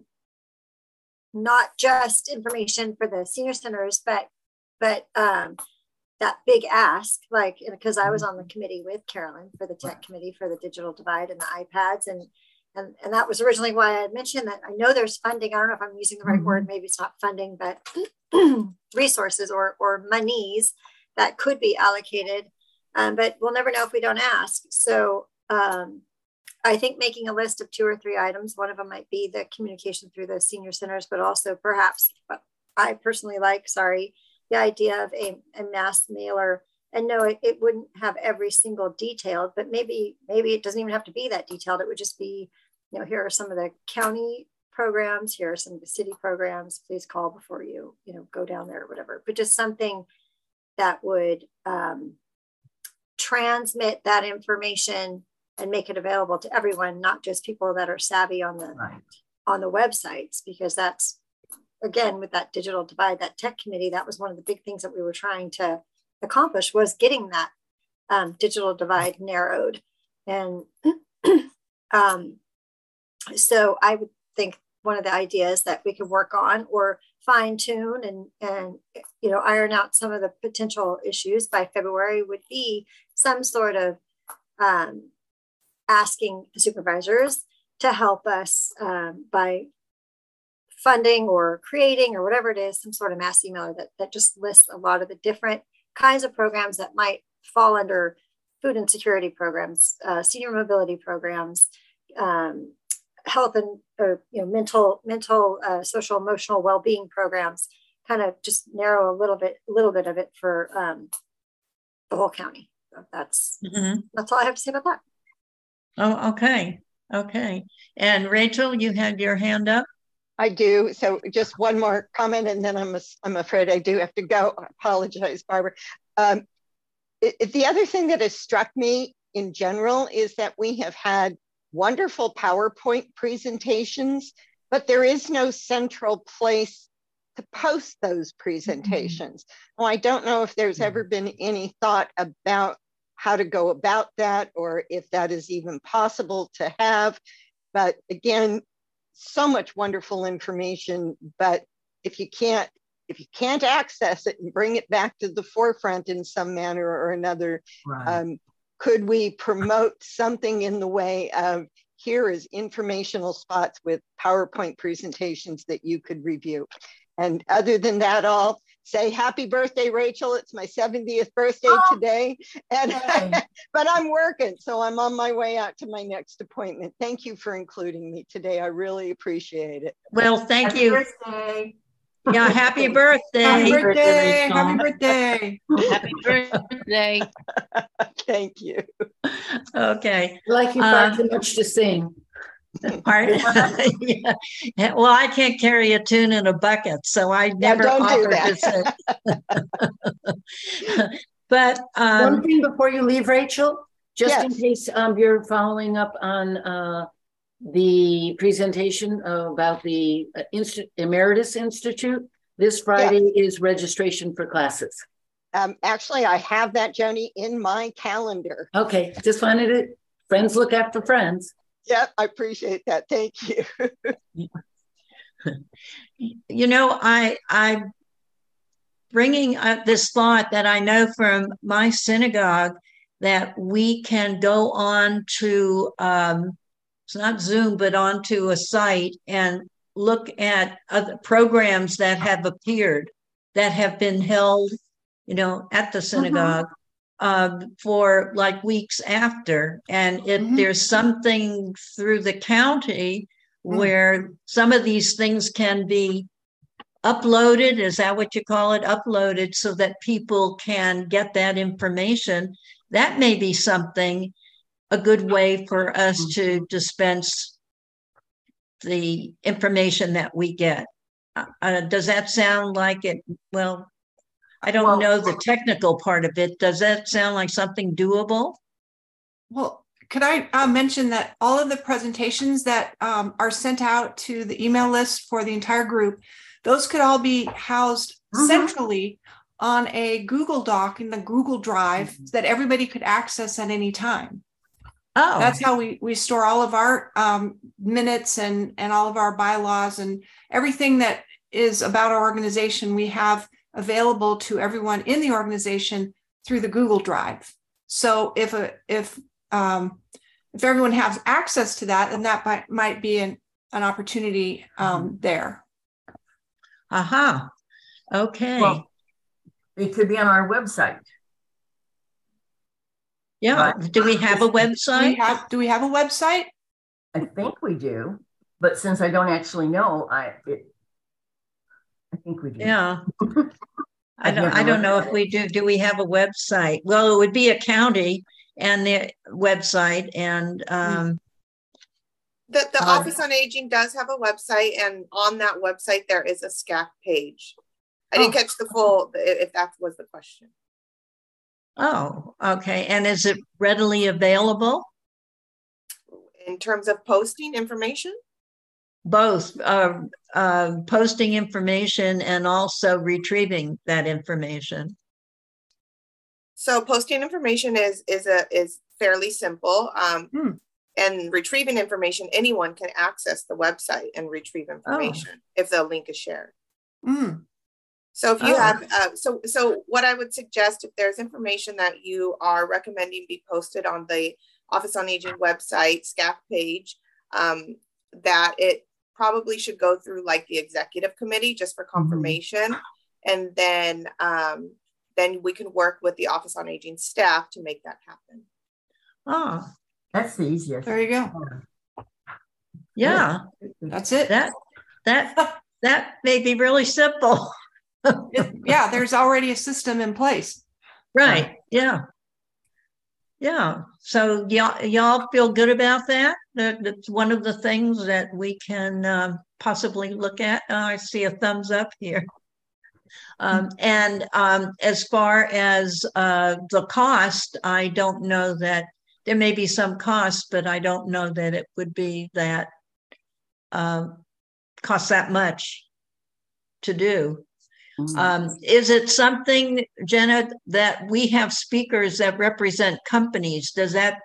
not just information for the senior centers, but that big ask, like, because I was on the committee with Carolyn for the tech committee for the digital divide and the iPads, and that was originally why I had mentioned that I know there's funding. I don't know if I'm using the right word. Maybe it's not funding, but resources or monies that could be allocated. But we'll never know if we don't ask. So I think making a list of 2 or 3 items, one of them might be the communication through the senior centers, but also perhaps I personally like, the idea of a mass mailer. And no, it wouldn't have every single detail, but maybe it doesn't even have to be that detailed. It would just be, you know, here are some of the county programs, here are some of the city programs, please call before you go down there or whatever, but just something that would transmit that information and make it available to everyone, not just people that are savvy on the websites, because that's, again, with that digital divide, that tech committee, that was one of the big things that we were trying to accomplish, was getting that digital divide narrowed. And so I would think one of the ideas that we could work on or fine tune and iron out some of the potential issues by February would be some sort of asking the supervisors to help us by funding or creating or whatever it is, some sort of mass emailer that just lists a lot of the different kinds of programs that might fall under food insecurity programs, senior mobility programs, health and mental, social, emotional well-being programs. Kind of just narrow a little bit of it for the whole county. So that's all I have to say about that. Oh, okay. And Rachel, you had your hand up. I do. So just one more comment, and then I'm afraid I do have to go. I apologize, Barbara. The other thing that has struck me in general is that we have had wonderful PowerPoint presentations, but there is no central place to post those presentations. Well, I don't know if there's ever been any thought about how to go about that, or if that is even possible to have. But again, so much wonderful information, but if you can't access it and bring it back to the forefront in some manner or another, right. Could we promote something in the way of, here is informational spots with PowerPoint presentations that you could review? And other than that, I'll say happy birthday, Rachel. It's my 70th birthday today, and but I'm working, so I'm on my way out to my next appointment. Thank you for including me today. I really appreciate it. Well, thank you. Birthday. Yeah, happy birthday. Happy birthday. Happy birthday. Happy birthday. Thank you. Okay. Like you far too much to sing. Yeah. Well, I can't carry a tune in a bucket, so I never offered to sing. But one thing before you leave, Rachel, just in case you're following up on the presentation about the Emeritus Institute, this Friday is registration for classes. Actually, I have that, Joni, in my calendar. Okay, just wanted it. Friends look after friends. Yep, I appreciate that. Thank you. I'm bringing up this thought that I know from my synagogue that we can go on to, it's not Zoom, but onto a site and look at other programs that have appeared, that have been held, at the synagogue. For like weeks after. And if there's something through the county where some of these things can be uploaded, is that what you call it? Uploaded, so that people can get that information, that may be something, a good way for us to dispense the information that we get. Does that sound like it? Well, I don't know the technical part of it. Does that sound like something doable? Well, could I mention that all of the presentations that are sent out to the email list for the entire group, those could all be housed centrally on a Google Doc in the Google Drive that everybody could access at any time. Oh, that's how we store all of our minutes and all of our bylaws and everything that is about our organization. We have available to everyone in the organization through the Google Drive. So if everyone has access to that, then that might be an opportunity there. Aha. Okay. Well, it could be on our website. Yeah. Right. Do we have a website? Do we have a website? I think we do, but since I don't actually know, I think we do. Yeah. I don't know if we do. Do we have a website? Well, it would be a county and the website, and the Office on Aging does have a website, and on that website there is a SCAC page. I didn't catch the full, if that was the question. Oh, okay. And is it readily available? In terms of posting information? Both posting information and also retrieving that information. So posting information is fairly simple. and retrieving information, anyone can access the website and retrieve information if the link is shared. So if you have, so what I would suggest, if there's information that you are recommending be posted on the Office on Aging website, SCAC page, that it probably should go through like the executive committee just for confirmation. And then we can work with the Office on Aging staff to make that happen. Oh, that's the easiest. There you go. Yeah, that's it. That may be really simple. Yeah, there's already a system in place. Right. Yeah. Yeah. So y'all feel good about that? That's one of the things that we can possibly look at. I see a thumbs up here. And as far as the cost, I don't know that there may be some cost, but I don't know that it would be that cost that much to do. Is it something, Jenna, that we have speakers that represent companies? Does that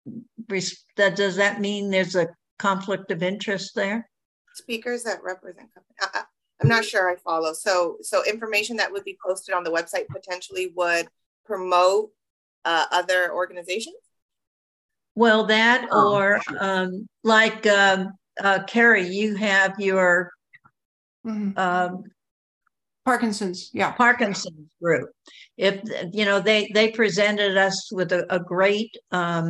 mean there's a conflict of interest there? Speakers that represent companies. I'm not sure I follow. So information that would be posted on the website potentially would promote other organizations? Well, that or like Carrie, you have your Parkinson's, Parkinson's group. If they presented us with a great I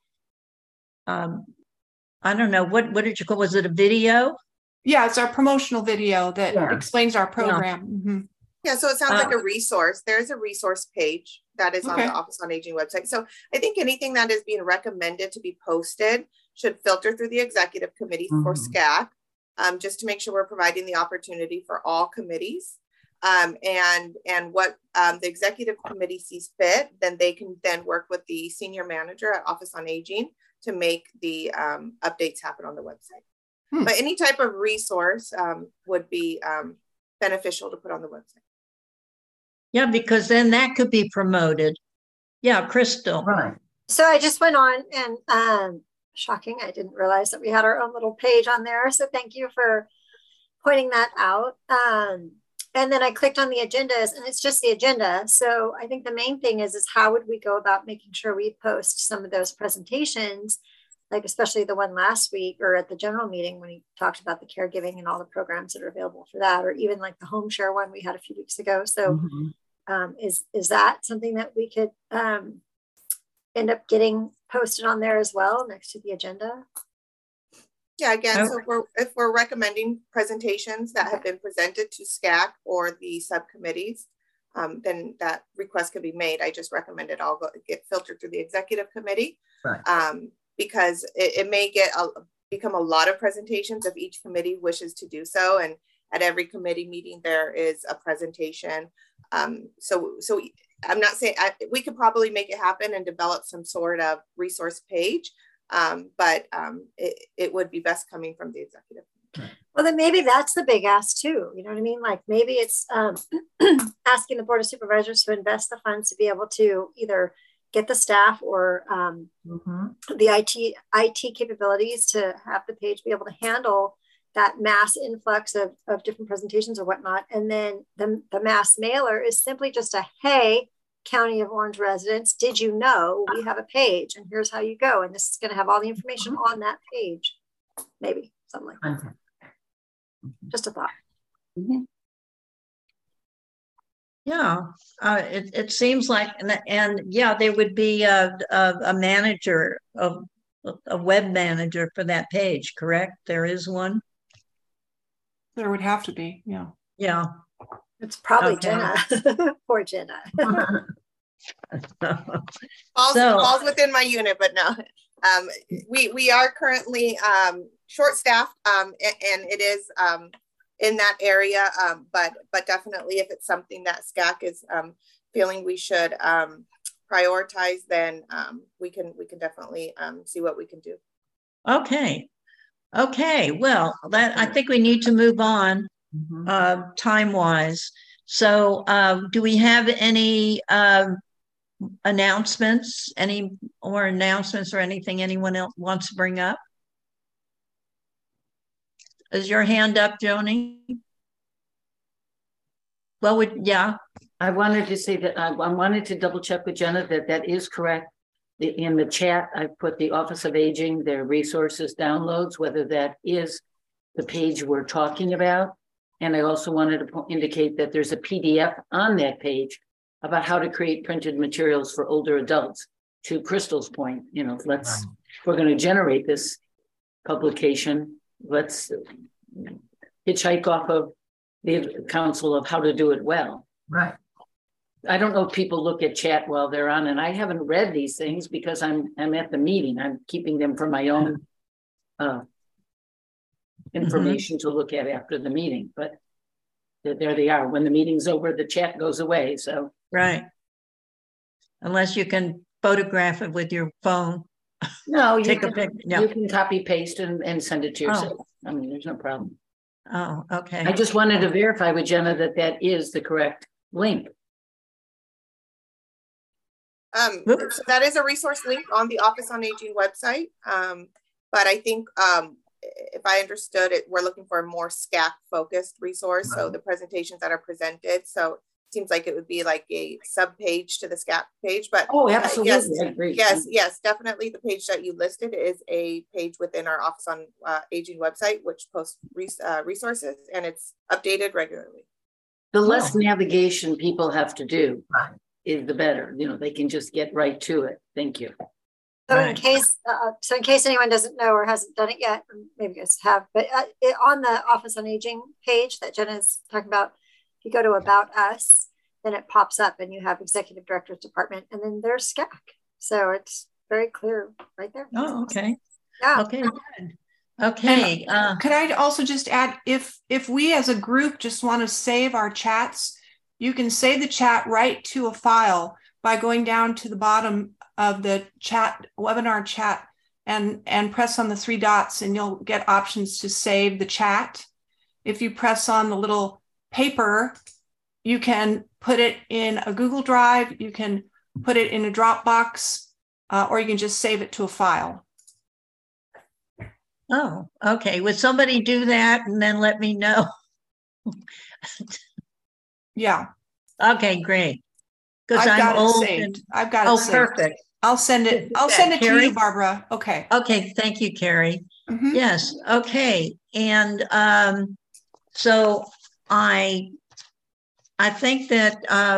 don't know, what did you call, was it a video? Yeah, it's our promotional video that explains our program. Yeah, so it sounds like a resource. There's a resource page that is on the Office on Aging website. So I think anything that is being recommended to be posted should filter through the executive committee for SCAC, just to make sure we're providing the opportunity for all committees. And what the executive committee sees fit, then they can then work with the senior manager at Office on Aging to make the updates happen on the website. But any type of resource would be beneficial to put on the website. Yeah, because then that could be promoted. Yeah, Crystal. Right. So I just went on and shocking, I didn't realize that we had our own little page on there. So thank you for pointing that out. And then I clicked on the agendas and it's just the agenda. So I think the main thing is how would we go about making sure we post some of those presentations, like especially the one last week or at the general meeting when he talked about the caregiving and all the programs that are available for that, or even like the home share one we had a few weeks ago. So is that something that we could end up getting posted on there as well next to the agenda? Yeah, again, so if we're recommending presentations that have been presented to SCAC or the subcommittees, then that request could be made. I just recommend it all get filtered through the executive committee, because it may become a lot of presentations if each committee wishes to do so. And at every committee meeting, there is a presentation. So I'm not saying we could probably make it happen and develop some sort of resource page. But it would be best coming from the executive. Well, then maybe that's the big ask too. You know what I mean? Like maybe it's asking the Board of Supervisors to invest the funds to be able to either get the staff or the IT capabilities to have the page be able to handle that mass influx of different presentations or whatnot. And then the mass mailer is simply just a, hey, County of Orange residents, did you know we have a page and here's how you go, and this is going to have all the information on that page, maybe something like that. Just a thought. Yeah, it seems like, and yeah, there would be a manager, a web manager for that page, correct? There is one. There would have to be, yeah. It's probably Jenna. Poor Jenna. Falls within my unit, but no. We are currently short-staffed, and it is in that area. But definitely, if it's something that SCAC is feeling we should prioritize, then we can definitely see what we can do. Okay. Well, I think we need to move on. Time-wise. So do we have any announcements, any more announcements or anything anyone else wants to bring up? Is your hand up, Joni? Well, yeah. I wanted to say that I wanted to double check with Jenna that is correct. In the chat, I put the Office of Aging, their resources downloads, whether that is the page we're talking about. And I also wanted to indicate that there's a PDF on that page about how to create printed materials for older adults. To Crystal's point, you know, if we're going to generate this publication, let's hitchhike off of the counsel of how to do it well. Right. I don't know if people look at chat while they're on, and I haven't read these things because I'm at the meeting. I'm keeping them for my own information to look at after the meeting, but there they are. When the meeting's over, the chat goes away. So right, unless you can photograph it with your phone. No, you you can copy paste and send it to yourself. I mean, there's no problem. Oh, okay. I just wanted to verify with Jenna that is the correct link. So that is a resource link on the Office on Aging website. But I think if I understood it, we're looking for a more SCAC focused resource. So the presentations that are presented. So it seems like it would be like a sub page to the SCAC page, but absolutely. Yes, definitely. The page that you listed is a page within our Office on Aging website, which posts resources, and it's updated regularly. The less navigation people have to do is the better. You know, they can just get right to it. Thank you. So in case anyone doesn't know or hasn't done it yet, or maybe you guys have, but on the Office on Aging page that Jenna is talking about, if you go to About Us, then it pops up and you have Executive Director's Department, and then there's SCAC. So it's very clear right there. Oh, okay. Yeah. Okay, good. Okay. Could I also just add, if we as a group just want to save our chats, you can save the chat right to a file by going down to the bottom of the chat, webinar chat, and press on the three dots, and you'll get options to save the chat. If you press on the little paper, you can put it in a Google Drive, you can put it in a Dropbox, or you can just save it to a file. Oh, okay. Would somebody do that and then let me know? Yeah. Okay, great. Because I'm old. I've got it saved. Perfect. I'll send it. I'll send it to you, Barbara. Okay. Okay. Thank you, Carrie. Yes. Okay. And so I think that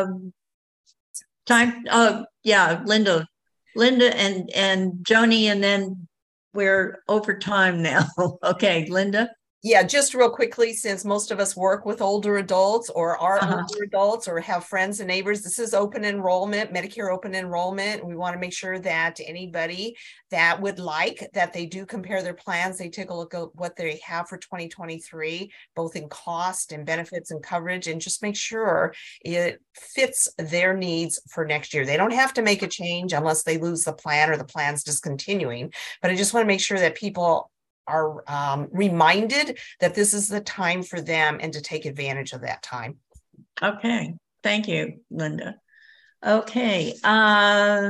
Linda and Joni, and then we're over time now. Okay, Linda. Yeah, just real quickly, since most of us work with older adults or are older adults or have friends and neighbors, this is open enrollment, Medicare open enrollment. We want to make sure that anybody that would like that they do compare their plans, they take a look at what they have for 2023, both in cost and benefits and coverage, and just make sure it fits their needs for next year. They don't have to make a change unless they lose the plan or the plan's discontinuing. But I just want to make sure that people are reminded that this is the time for them and to take advantage of that time. Okay, thank you, Linda. Okay, I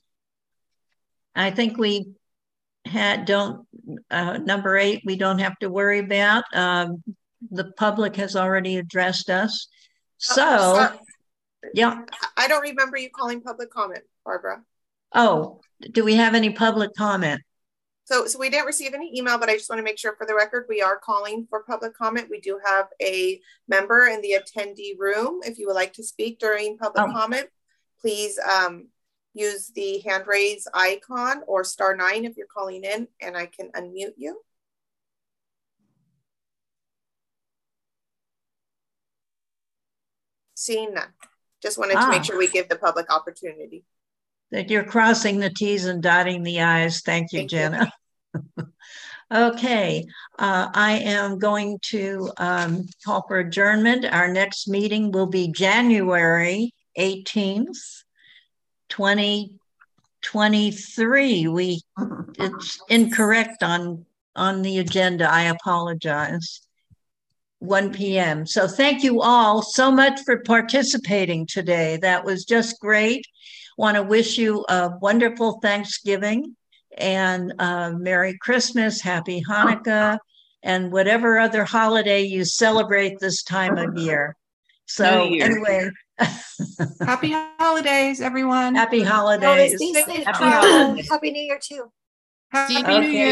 think we had number 8, we don't have to worry about. The public has already addressed us. So, yeah. I don't remember you calling public comment, Barbara. Oh, do we have any public comment? So we didn't receive any email, but I just want to make sure for the record, we are calling for public comment. We do have a member in the attendee room. If you would like to speak during public comment, please use the hand raise icon or *9 if you're calling in, and I can unmute you. Seeing none. Just wanted to make sure we give the public opportunity. That you're crossing the T's and dotting the I's. Thank you, Jenna. Okay, I am going to call for adjournment. Our next meeting will be January 18th, 2023. It's incorrect on the agenda. I apologize. 1 p.m. So thank you all so much for participating today. That was just great. Want to wish you a wonderful Thanksgiving and Merry Christmas, Happy Hanukkah, and whatever other holiday you celebrate this time of year. So anyway. Happy holidays, everyone. Happy holidays. Happy New Year too. Happy New Year.